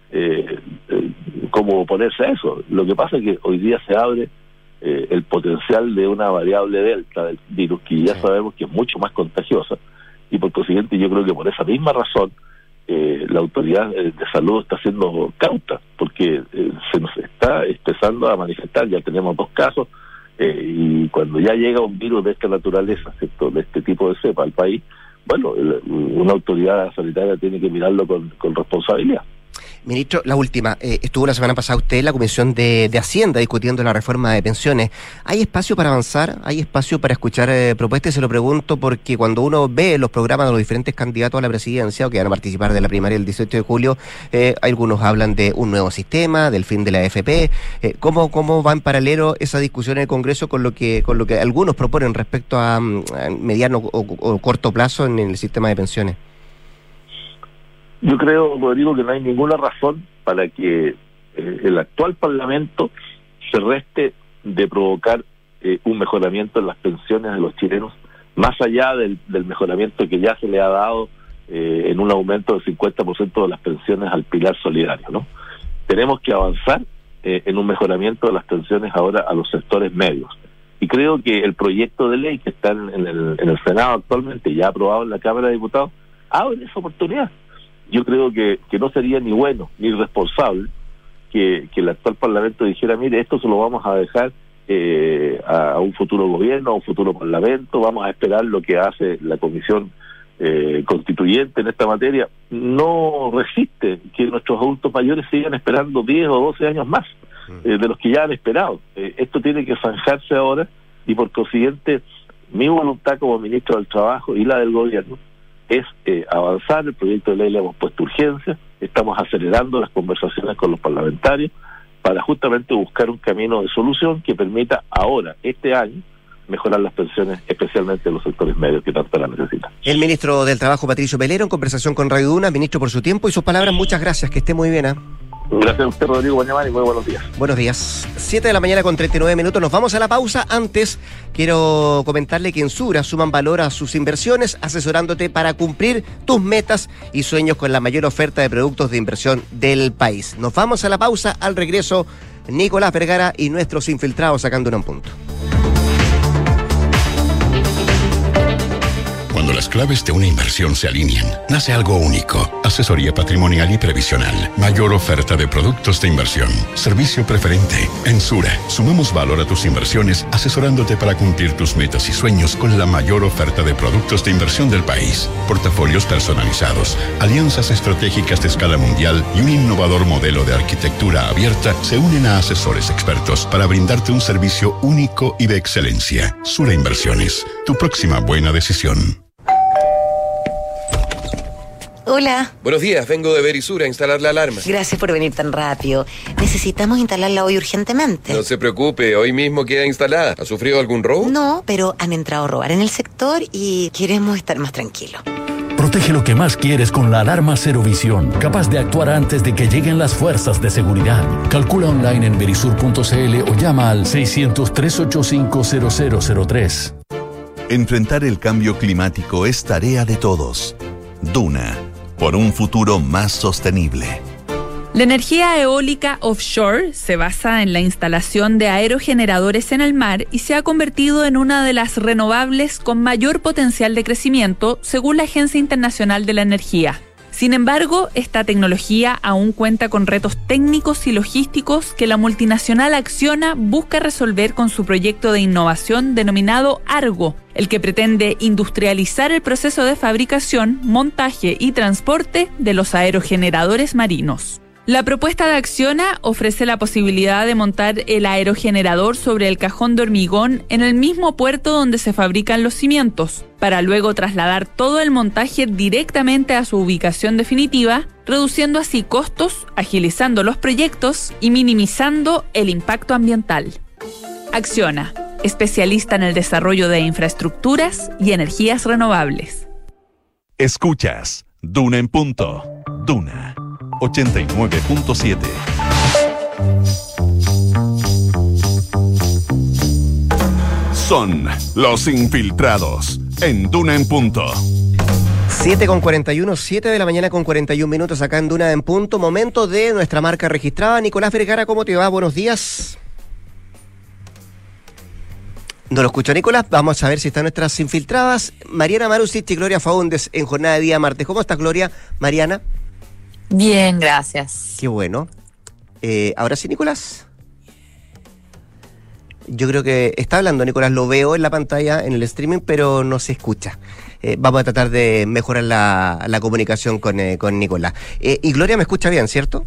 ¿cómo oponerse a eso? Lo que pasa es que hoy día se abre el potencial de una variable delta del virus, que ya sabemos que es mucho más contagiosa, y por consiguiente yo creo que por esa misma razón la autoridad de salud está siendo cauta, porque se nos está empezando a manifestar. Ya tenemos 2 casos, y cuando ya llega un virus de esta naturaleza, ¿cierto?, de este tipo de cepa al país, bueno, una autoridad sanitaria tiene que mirarlo con responsabilidad. Ministro, la última. Estuvo la semana pasada usted en la Comisión de Hacienda discutiendo la reforma de pensiones. ¿Hay espacio para avanzar? ¿Hay espacio para escuchar propuestas? Se lo pregunto porque cuando uno ve los programas de los diferentes candidatos a la presidencia o que van a participar de la primaria el 18 de julio, algunos hablan de un nuevo sistema, del fin de la AFP. ¿Cómo va en paralelo esa discusión en el Congreso con lo que algunos proponen respecto a mediano o corto plazo en el sistema de pensiones? Yo creo, Rodrigo, que no hay ninguna razón para que el actual Parlamento se reste de provocar un mejoramiento en las pensiones de los chilenos, más allá del mejoramiento que ya se le ha dado en un aumento del 50% de las pensiones al pilar solidario, ¿no? Tenemos que avanzar en un mejoramiento de las pensiones ahora a los sectores medios. Y creo que el proyecto de ley que está en el Senado actualmente, ya aprobado en la Cámara de Diputados, abre esa oportunidad. Yo creo que no sería ni bueno ni responsable que el actual Parlamento dijera, mire, esto se lo vamos a dejar a un futuro gobierno, a un futuro parlamento. Vamos a esperar lo que hace la comisión constituyente en esta materia. No resiste que nuestros adultos mayores sigan esperando 10 o 12 años más de los que ya han esperado. Esto tiene que zanjarse ahora, y por consiguiente mi voluntad como ministro del Trabajo y la del gobierno es avanzar. El proyecto de ley le hemos puesto urgencia, estamos acelerando las conversaciones con los parlamentarios para justamente buscar un camino de solución que permita ahora, este año, mejorar las pensiones, especialmente en los sectores medios que tanto la necesitan. El ministro del Trabajo, Patricio Pelero, en conversación con Radio Duna. Ministro, por su tiempo y sus palabras, muchas gracias, que esté muy bien. Gracias a usted, Rodrigo Bañamán, y muy buenos días. Buenos días. 7 de la mañana con 39 minutos. Nos vamos a la pausa. Antes, quiero comentarle que en Sura suman valor a sus inversiones, asesorándote para cumplir tus metas y sueños con la mayor oferta de productos de inversión del país. Nos vamos a la pausa. Al regreso, Nicolás Vergara y nuestros infiltrados sacando un punto. Cuando las claves de una inversión se alinean, nace algo único. Asesoría patrimonial y previsional. Mayor oferta de productos de inversión. Servicio preferente. En Sura, sumamos valor a tus inversiones, asesorándote para cumplir tus metas y sueños con la mayor oferta de productos de inversión del país. Portafolios personalizados, alianzas estratégicas de escala mundial y un innovador modelo de arquitectura abierta se unen a asesores expertos para brindarte un servicio único y de excelencia. Sura Inversiones, tu próxima buena decisión. Hola. Buenos días, vengo de Verisur a instalar la alarma. Gracias por venir tan rápido. Necesitamos instalarla hoy urgentemente. No se preocupe, hoy mismo queda instalada. ¿Ha sufrido algún robo? No, pero han entrado a robar en el sector y queremos estar más tranquilos. Protege lo que más quieres con la alarma Cero Visión, capaz de actuar antes de que lleguen las fuerzas de seguridad. Calcula online en verisur.cl o llama al 600-385-0003. Enfrentar el cambio climático es tarea de todos. Duna, por un futuro más sostenible. La energía eólica offshore se basa en la instalación de aerogeneradores en el mar y se ha convertido en una de las renovables con mayor potencial de crecimiento, según la Agencia Internacional de la Energía. Sin embargo, esta tecnología aún cuenta con retos técnicos y logísticos que la multinacional Acciona busca resolver con su proyecto de innovación denominado Argo, el que pretende industrializar el proceso de fabricación, montaje y transporte de los aerogeneradores marinos. La propuesta de Acciona ofrece la posibilidad de montar el aerogenerador sobre el cajón de hormigón en el mismo puerto donde se fabrican los cimientos, para luego trasladar todo el montaje directamente a su ubicación definitiva, reduciendo así costos, agilizando los proyectos y minimizando el impacto ambiental. Acciona, especialista en el desarrollo de infraestructuras y energías renovables. Escuchas Duna en punto. Duna 89.7. Son los infiltrados en Duna en punto. 7:41, 7 de la mañana con 41 minutos acá en Duna en punto. Momento de nuestra marca registrada. Nicolás Vergara, ¿cómo te va? Buenos días. No lo escucho, Nicolás. Vamos a ver si están nuestras infiltradas. Mariana Marusic y Gloria Faúndez en jornada de día martes. ¿Cómo estás, Gloria? Mariana. Bien, gracias. Qué bueno. Ahora sí, Nicolás. Yo creo que está hablando Nicolás, lo veo en la pantalla, en el streaming, pero no se escucha. Vamos a tratar de mejorar la comunicación con Nicolás. Y Gloria me escucha bien, ¿cierto?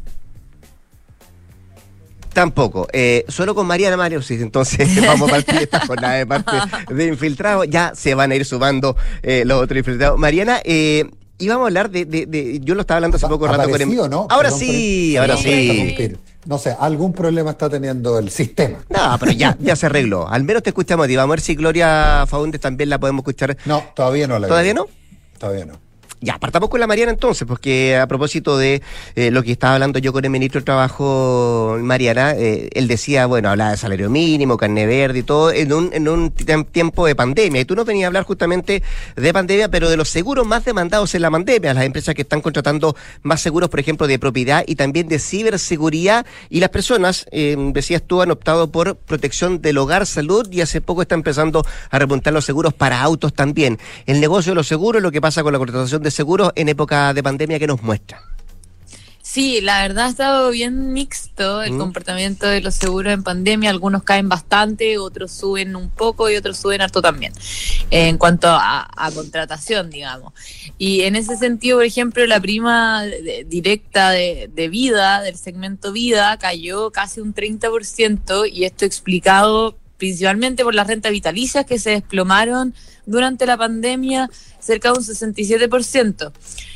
Tampoco. Solo con Mariana Mario, sí. Entonces vamos a partir de esta jornada de parte de infiltrados. Ya se van a ir sumando los otros infiltrados. Mariana, y vamos a hablar de yo lo estaba hablando hace poco rato con ¿no? Ahora Perdón, sí, ahora sí. No sé, algún problema está teniendo el sistema. No, pero ya se arregló. Al menos te escuchamos. Y vamos a ver si Gloria Faúndez también la podemos escuchar. No, todavía no la ¿Todavía no? Todavía no. Ya, partamos con la Mariana entonces, porque a propósito de lo que estaba hablando yo con el ministro del Trabajo, Mariana, él decía, bueno, hablaba de salario mínimo, carne verde y todo, en un tiempo de pandemia. Y tú nos venías a hablar justamente de pandemia, pero de los seguros más demandados en la pandemia, las empresas que están contratando más seguros, por ejemplo, de propiedad y también de ciberseguridad. Y las personas, decías tú, han optado por protección del hogar, salud, y hace poco está empezando a repuntar los seguros para autos también. El negocio de los seguros, lo que pasa con la contratación de seguros en época de pandemia, ¿qué nos muestra? Sí, la verdad ha estado bien mixto el comportamiento de los seguros en pandemia. Algunos caen bastante, otros suben un poco y otros suben harto también, en cuanto a contratación, digamos. Y en ese sentido, por ejemplo, la prima directa de vida, del segmento vida, cayó casi un 30%, y esto explicado principalmente por las rentas vitalicias que se desplomaron durante la pandemia cerca de un 67%.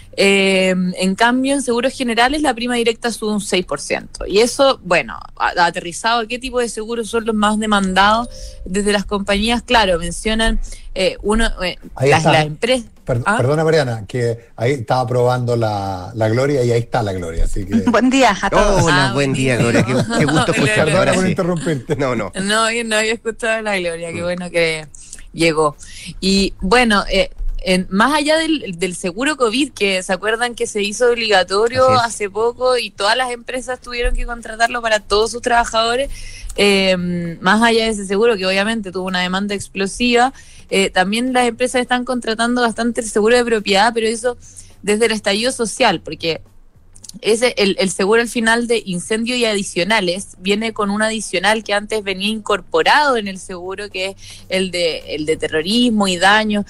En cambio, en seguros generales la prima directa sube un 6%. Y eso, bueno, aterrizado, ¿qué tipo de seguros son los más demandados desde las compañías? Claro, mencionan las empresas. Perdona, Mariana, que ahí estaba probando la Gloria y ahí está la Gloria, así que... Buen día a todos. Hola, buen día, Gloria, qué gusto escucharte. Perdona por interrumpirte. No. No había escuchado a la Gloria, qué bueno que llegó. Y bueno, más allá del seguro COVID, que se acuerdan que se hizo obligatorio hace poco y todas las empresas tuvieron que contratarlo para todos sus trabajadores, más allá de ese seguro, que obviamente tuvo una demanda explosiva, también las empresas están contratando bastante el seguro de propiedad, pero eso desde el estallido social, porque el seguro al final de incendio y adicionales viene con un adicional que antes venía incorporado en el seguro, que es el de terrorismo y daño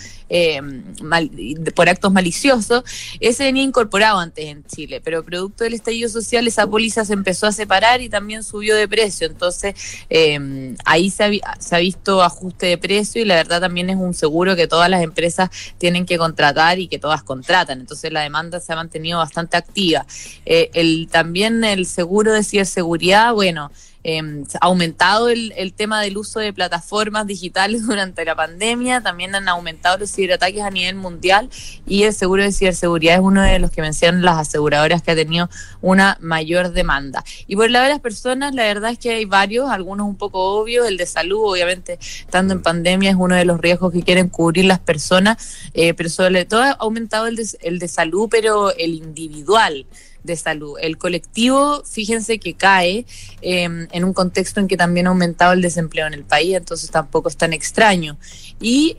por actos maliciosos. Ese venía incorporado antes en Chile, pero producto del estallido social esa póliza se empezó a separar y también subió de precio. Entonces ahí se ha visto ajuste de precio, y la verdad también es un seguro que todas las empresas tienen que contratar y que todas contratan. Entonces la demanda se ha mantenido bastante activa. También el seguro de ciberseguridad, bueno, ha aumentado el tema del uso de plataformas digitales durante la pandemia, también han aumentado los ciberataques a nivel mundial, y el seguro de ciberseguridad es uno de los que mencionan las aseguradoras que ha tenido una mayor demanda. Y por el lado de las personas, la verdad es que hay varios, algunos un poco obvios. El de salud, obviamente, estando en pandemia, es uno de los riesgos que quieren cubrir las personas, pero sobre todo ha aumentado el de salud, pero el individual de salud. El colectivo, fíjense que cae en un contexto en que también ha aumentado el desempleo en el país, entonces tampoco es tan extraño. Y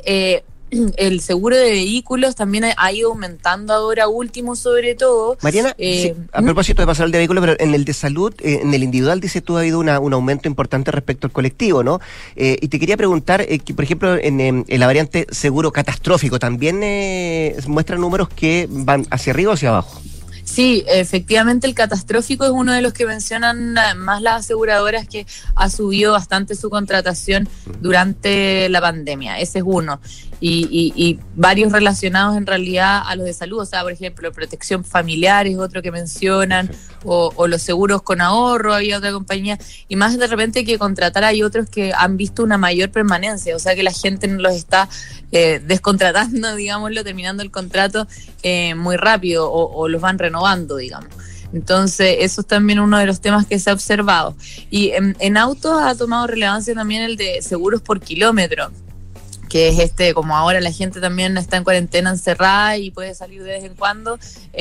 el seguro de vehículos también ha ido aumentando ahora último, sobre todo. Mariana, a propósito de pasar al de vehículos, pero en el de salud, en el individual, dices tú, ha habido un aumento importante respecto al colectivo, ¿no? Y te quería preguntar, que por ejemplo, en la variante seguro catastrófico, ¿también muestran números que van hacia arriba o hacia abajo? Sí, efectivamente el catastrófico es uno de los que mencionan más las aseguradoras, que ha subido bastante su contratación durante la pandemia. Ese es uno. Y varios relacionados en realidad a los de salud, o sea, por ejemplo, protección familiar es otro que mencionan, o los seguros con ahorro, había otra compañía, y más de repente que contratar hay otros que han visto una mayor permanencia, o sea que la gente no los está descontratando, digámoslo, terminando el contrato muy rápido, o los van renovando, digamos. Entonces, eso es también uno de los temas que se ha observado. Y en autos ha tomado relevancia también el de seguros por kilómetro, que es como ahora la gente también está en cuarentena encerrada y puede salir de vez en cuando,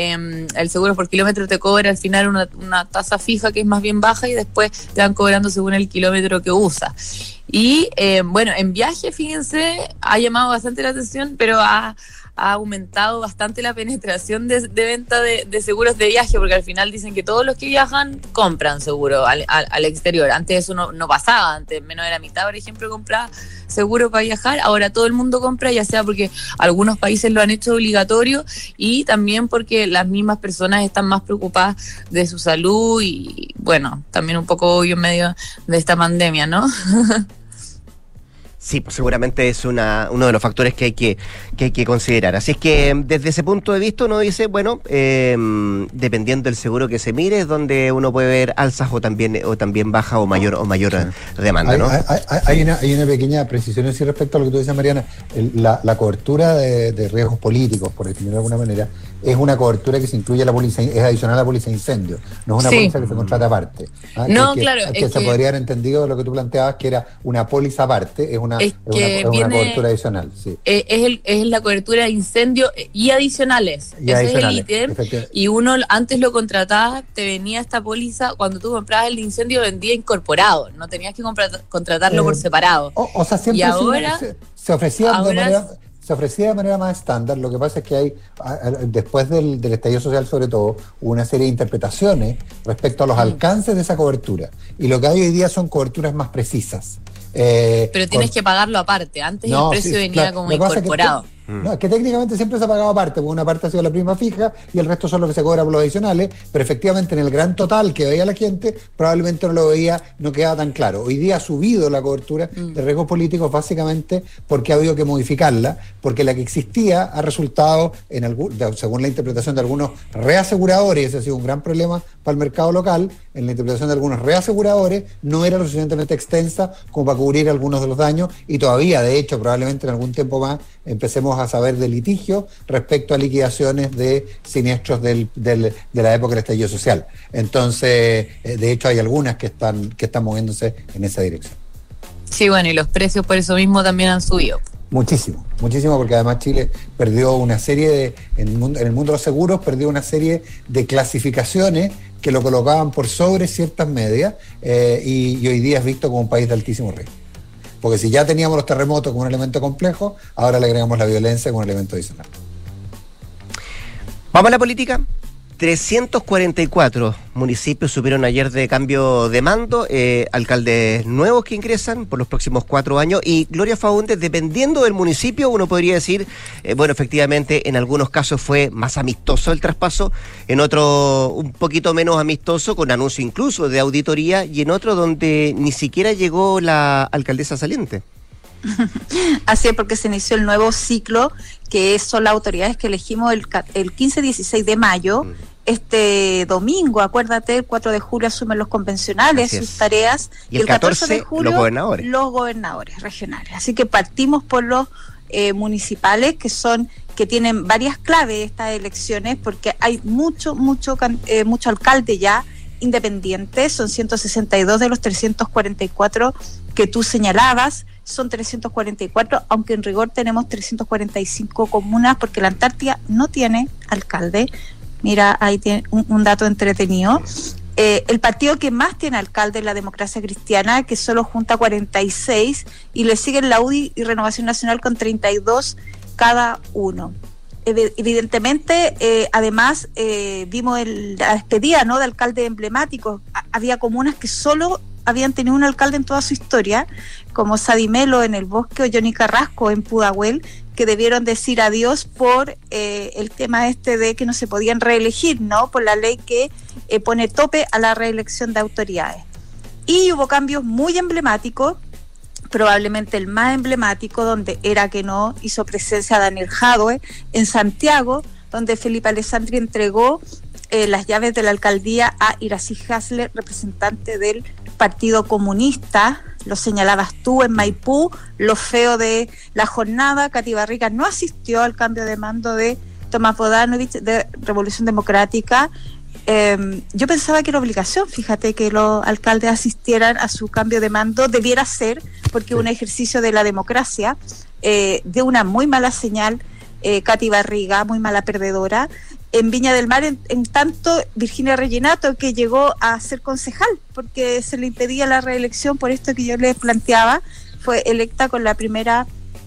el seguro por kilómetro te cobra al final una tasa fija que es más bien baja, y después te van cobrando según el kilómetro que usa. Y bueno, en viaje, fíjense, ha llamado bastante la atención, pero ha aumentado bastante la penetración de venta de seguros de viaje, porque al final dicen que todos los que viajan compran seguro al exterior. Antes eso no pasaba, antes menos de la mitad, por ejemplo, compraba seguro para viajar. Ahora todo el mundo compra, ya sea porque algunos países lo han hecho obligatorio, y también porque las mismas personas están más preocupadas de su salud, y bueno, también un poco obvio en medio de esta pandemia, ¿no? Sí, pues seguramente es uno de los factores que hay que considerar. Así es que desde ese punto de vista uno dice, bueno, dependiendo del seguro que se mire, es donde uno puede ver alzas o también baja o mayor demanda, ¿no? Hay una pequeña precisión así respecto a lo que tú decías, Mariana. La cobertura de riesgos políticos, por definirlo de alguna manera, es una cobertura que se incluye a la póliza, es adicional a la póliza de incendio, no es una póliza que se contrata aparte. No, claro. Que se podría haber entendido lo que tú planteabas, que era una póliza aparte, es una cobertura adicional. Sí. Es la cobertura de incendio y adicionales. Ese es el ítem. Y uno antes lo contrataba, te venía esta póliza, cuando tú comprabas el de incendio vendía incorporado, no tenías que contratarlo por separado. O sea, siempre y ahora, se ofrecía de manera... se ofrecía de manera más estándar. Lo que pasa es que hay, después del estallido social sobre todo, una serie de interpretaciones respecto a los alcances de esa cobertura. Y lo que hay hoy día son coberturas más precisas. Pero tienes que pagarlo aparte. Antes el precio venía como incorporado. No, es que técnicamente siempre se ha pagado aparte, porque una parte ha sido la prima fija y el resto son lo que se cobra por los adicionales, pero efectivamente en el gran total que veía la gente, probablemente no lo veía, no quedaba tan claro. Hoy día ha subido la cobertura de riesgos políticos básicamente porque ha habido que modificarla, porque la que existía ha resultado, según la interpretación de algunos reaseguradores, ese ha sido un gran problema para el mercado local, en la interpretación de algunos reaseguradores, no era lo suficientemente extensa como para cubrir algunos de los daños, y todavía, de hecho, probablemente en algún tiempo más empecemos a saber de litigios respecto a liquidaciones de siniestros de la época del estallido social. Entonces, de hecho, hay algunas que están moviéndose en esa dirección. Sí, bueno, y los precios por eso mismo también han subido. Muchísimo, porque además Chile perdió una serie en el mundo de los seguros, perdió una serie de clasificaciones que lo colocaban por sobre ciertas medias, y hoy día es visto como un país de altísimo riesgo. Porque si ya teníamos los terremotos como un elemento complejo, ahora le agregamos la violencia como un elemento adicional. Vamos a la política. 344 municipios supieron ayer de cambio de mando, alcaldes nuevos que ingresan por los próximos 4 años, y Gloria Faúndez, dependiendo del municipio, uno podría decir, bueno, efectivamente, en algunos casos fue más amistoso el traspaso, en otro un poquito menos amistoso, con anuncio incluso de auditoría, y en otro donde ni siquiera llegó la alcaldesa saliente. Así es, porque se inició el nuevo ciclo, que son las autoridades que elegimos el 15-16 de mayo. Este domingo, acuérdate, el 4 de julio asumen los convencionales sus tareas, y el 14 de julio los gobernadores regionales. Así que partimos por los municipales, que tienen varias claves estas elecciones, porque hay mucho alcalde ya independiente. Son 162 de los 344 que tú señalabas. Son 344, aunque en rigor tenemos 345 comunas, porque la Antártida no tiene alcalde. Mira, ahí tiene un dato entretenido. El partido que más tiene alcalde es la Democracia Cristiana, que solo junta 46, y le siguen la UDI y Renovación Nacional con 32 cada uno. Evidentemente, además, vimos la despedida, ¿no?, de alcaldes emblemáticos. Había comunas que solo habían tenido un alcalde en toda su historia, como Sadimelo en El Bosque o Johnny Carrasco en Pudahuel, que debieron decir adiós por el tema de que no se podían reelegir, ¿no?, por la ley que pone tope a la reelección de autoridades. Y hubo cambios muy emblemáticos, probablemente el más emblemático, donde era que no hizo presencia Daniel Jadwe en Santiago, donde Felipe Alessandri entregó las llaves de la alcaldía a Iracy Hasler, representante del Partido Comunista. Lo señalabas tú en Maipú, lo feo de la jornada. Katy Barriga no asistió al cambio de mando de Tomás Bodanovich de Revolución Democrática. Yo pensaba que era obligación, fíjate, que los alcaldes asistieran a su cambio de mando. Debiera ser, porque un ejercicio de la democracia. De una muy mala señal, Katy Barriga, muy mala perdedora. En Viña del Mar, en tanto, Virginia Reginato, que llegó a ser concejal porque se le impedía la reelección por esto que yo les planteaba, fue electa con la primera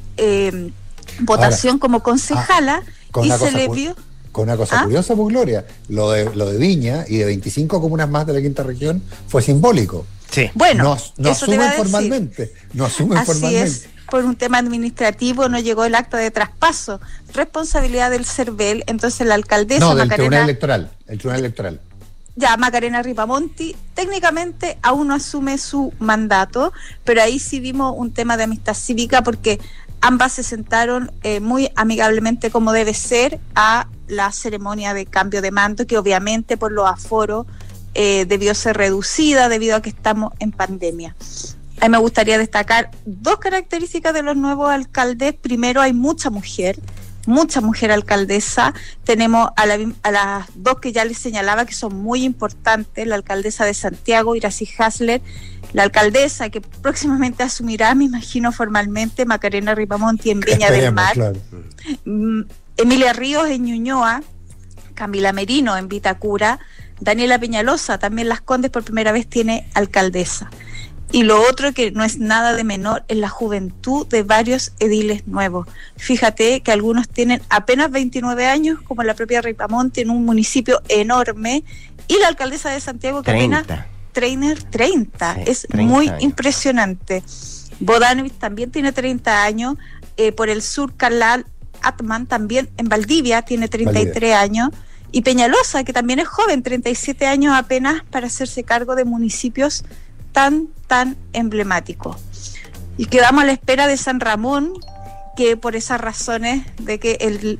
votación como concejala, y se le vio... Con una cosa curiosa, pues, Gloria, lo de Viña y de 25 comunas más de la quinta región fue simbólico. Sí. Bueno, no asumen formalmente. Así es. Por un tema administrativo no llegó el acta de traspaso, responsabilidad del CERVEL. Entonces la alcaldesa del Macarena, el Tribunal Electoral. Ya, Macarena Ripamonti técnicamente aún no asume su mandato, pero ahí sí vimos un tema de amistad cívica, porque ambas se sentaron muy amigablemente, como debe ser, a la ceremonia de cambio de mando, que obviamente por los aforos debió ser reducida debido a que estamos en pandemia. A mí me gustaría destacar dos características de los nuevos alcaldes. Primero, hay mucha mujer alcaldesa. Tenemos a las dos que ya les señalaba, que son muy importantes: la alcaldesa de Santiago, Iracy Hasler, la alcaldesa que próximamente asumirá, me imagino formalmente, Macarena Ripamonti en Viña del Mar, claro. Emilia Ríos en Ñuñoa, Camila Merino en Vitacura, Daniela Peñalosa también Las Condes por primera vez tiene alcaldesa. Y lo otro que no es nada de menor es la juventud de varios ediles nuevos. Fíjate que algunos tienen apenas 29 años, como la propia Ripamonte, en un municipio enorme, y la alcaldesa de Santiago que 30. apenas 30. Sí, es 30 muy años. impresionante. Bodanovich también tiene 30 años, por el sur Carlal Atman también en Valdivia tiene 33 años, y Peñalosa, que también es joven, 37 años apenas, para hacerse cargo de municipios tan emblemáticos. Y quedamos a la espera de San Ramón, que por esas razones de que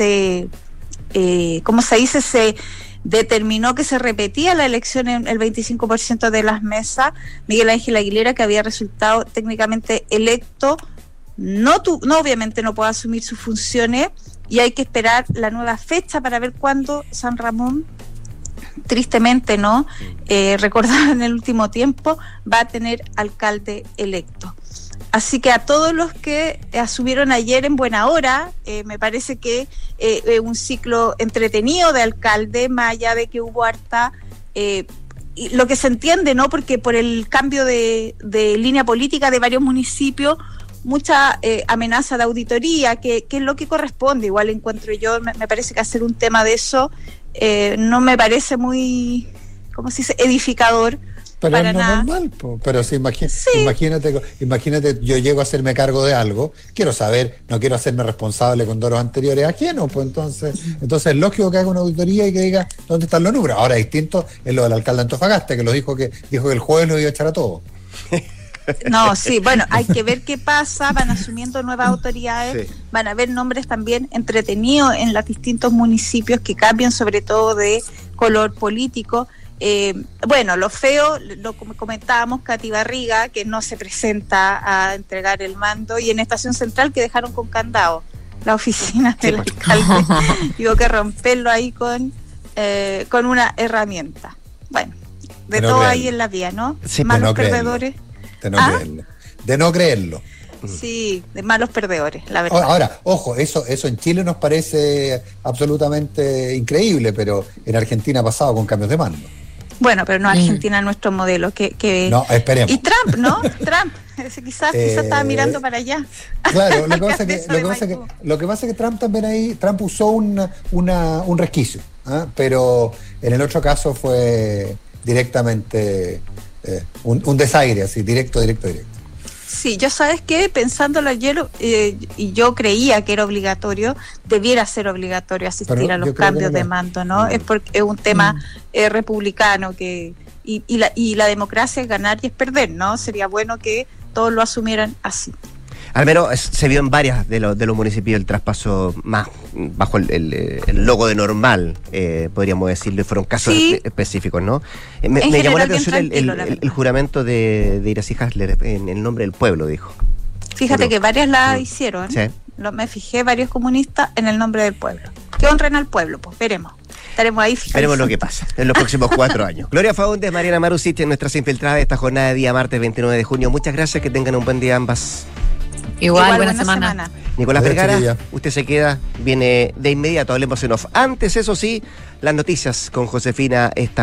¿cómo se dice? Se determinó que se repetía la elección en el 25% de las mesas. Miguel Ángel Aguilera, que había resultado técnicamente electo, obviamente no puede asumir sus funciones, y hay que esperar la nueva fecha para ver cuándo San Ramón, tristemente recordado en el último tiempo, va a tener alcalde electo. Así que a todos los que asumieron ayer en buena hora, me parece que un ciclo entretenido de alcalde, más allá de que hubo harta, y lo que se entiende, porque por el cambio de línea política de varios municipios, mucha amenaza de auditoría, que es lo que corresponde. Igual encuentro yo, me parece que hacer un tema de eso no me parece muy, ¿cómo se dice?, edificador. Pero para no es nada. normal, pero imagínate, yo llego a hacerme cargo de algo, quiero saber, no quiero hacerme responsable con doros anteriores ajenos, pues entonces es lógico que haga una auditoría y que diga dónde están los números. Ahora distinto es lo del alcalde de Antofagasta, que dijo que el jueves lo iba a echar a todos. No, sí, bueno, hay que ver qué pasa, van asumiendo nuevas autoridades, van a haber nombres también entretenidos en los distintos municipios que cambian sobre todo de color político. Bueno, lo feo, lo comentábamos, Katy Barriga, que no se presenta a entregar el mando, y en Estación Central que dejaron con candado la oficina del alcalde. Digo que romperlo ahí con una herramienta. Bueno, de todo ahí en la vía, ¿no? Sí, malos perdedores. De no creerlo. Sí, de malos perdedores, la verdad. Ahora, ojo, eso en Chile nos parece absolutamente increíble, pero en Argentina ha pasado con cambios de mando. Bueno, pero no Argentina es nuestro modelo. No, esperemos. Y Trump, ¿no? Trump, quizás estaba mirando para allá. Claro, lo que pasa es que Trump usó un resquicio, pero en el otro caso fue directamente un desaire, así, directo. Sí, yo sabes que pensándolo ayer, y yo creía que era obligatorio, debiera ser obligatorio asistir a los cambios de mando, ¿no? Es porque es un tema republicano y la democracia es ganar y es perder, ¿no? Sería bueno que todos lo asumieran así. Al menos se vio en varias de los municipios el traspaso más bajo el logo de normal, podríamos decirlo, y fueron casos específicos, ¿no? Me llamó la atención el juramento de Iracy Hasler en el nombre del pueblo, dijo. Fíjate que varias la hicieron, sí. Me fijé, varios comunistas en el nombre del pueblo. Que honren al pueblo, pues veremos. Estaremos ahí fijados. Veremos lo que pasa en los próximos 4 años. Gloria Faúndez, Mariana Marusic, en nuestras infiltradas de esta jornada de día martes 29 de junio. Muchas gracias, que tengan un buen día ambas. Igual buena semana. Nicolás Vergara, usted se queda, viene de inmediato, hablemos en off. Antes, eso sí, las noticias con Josefina esta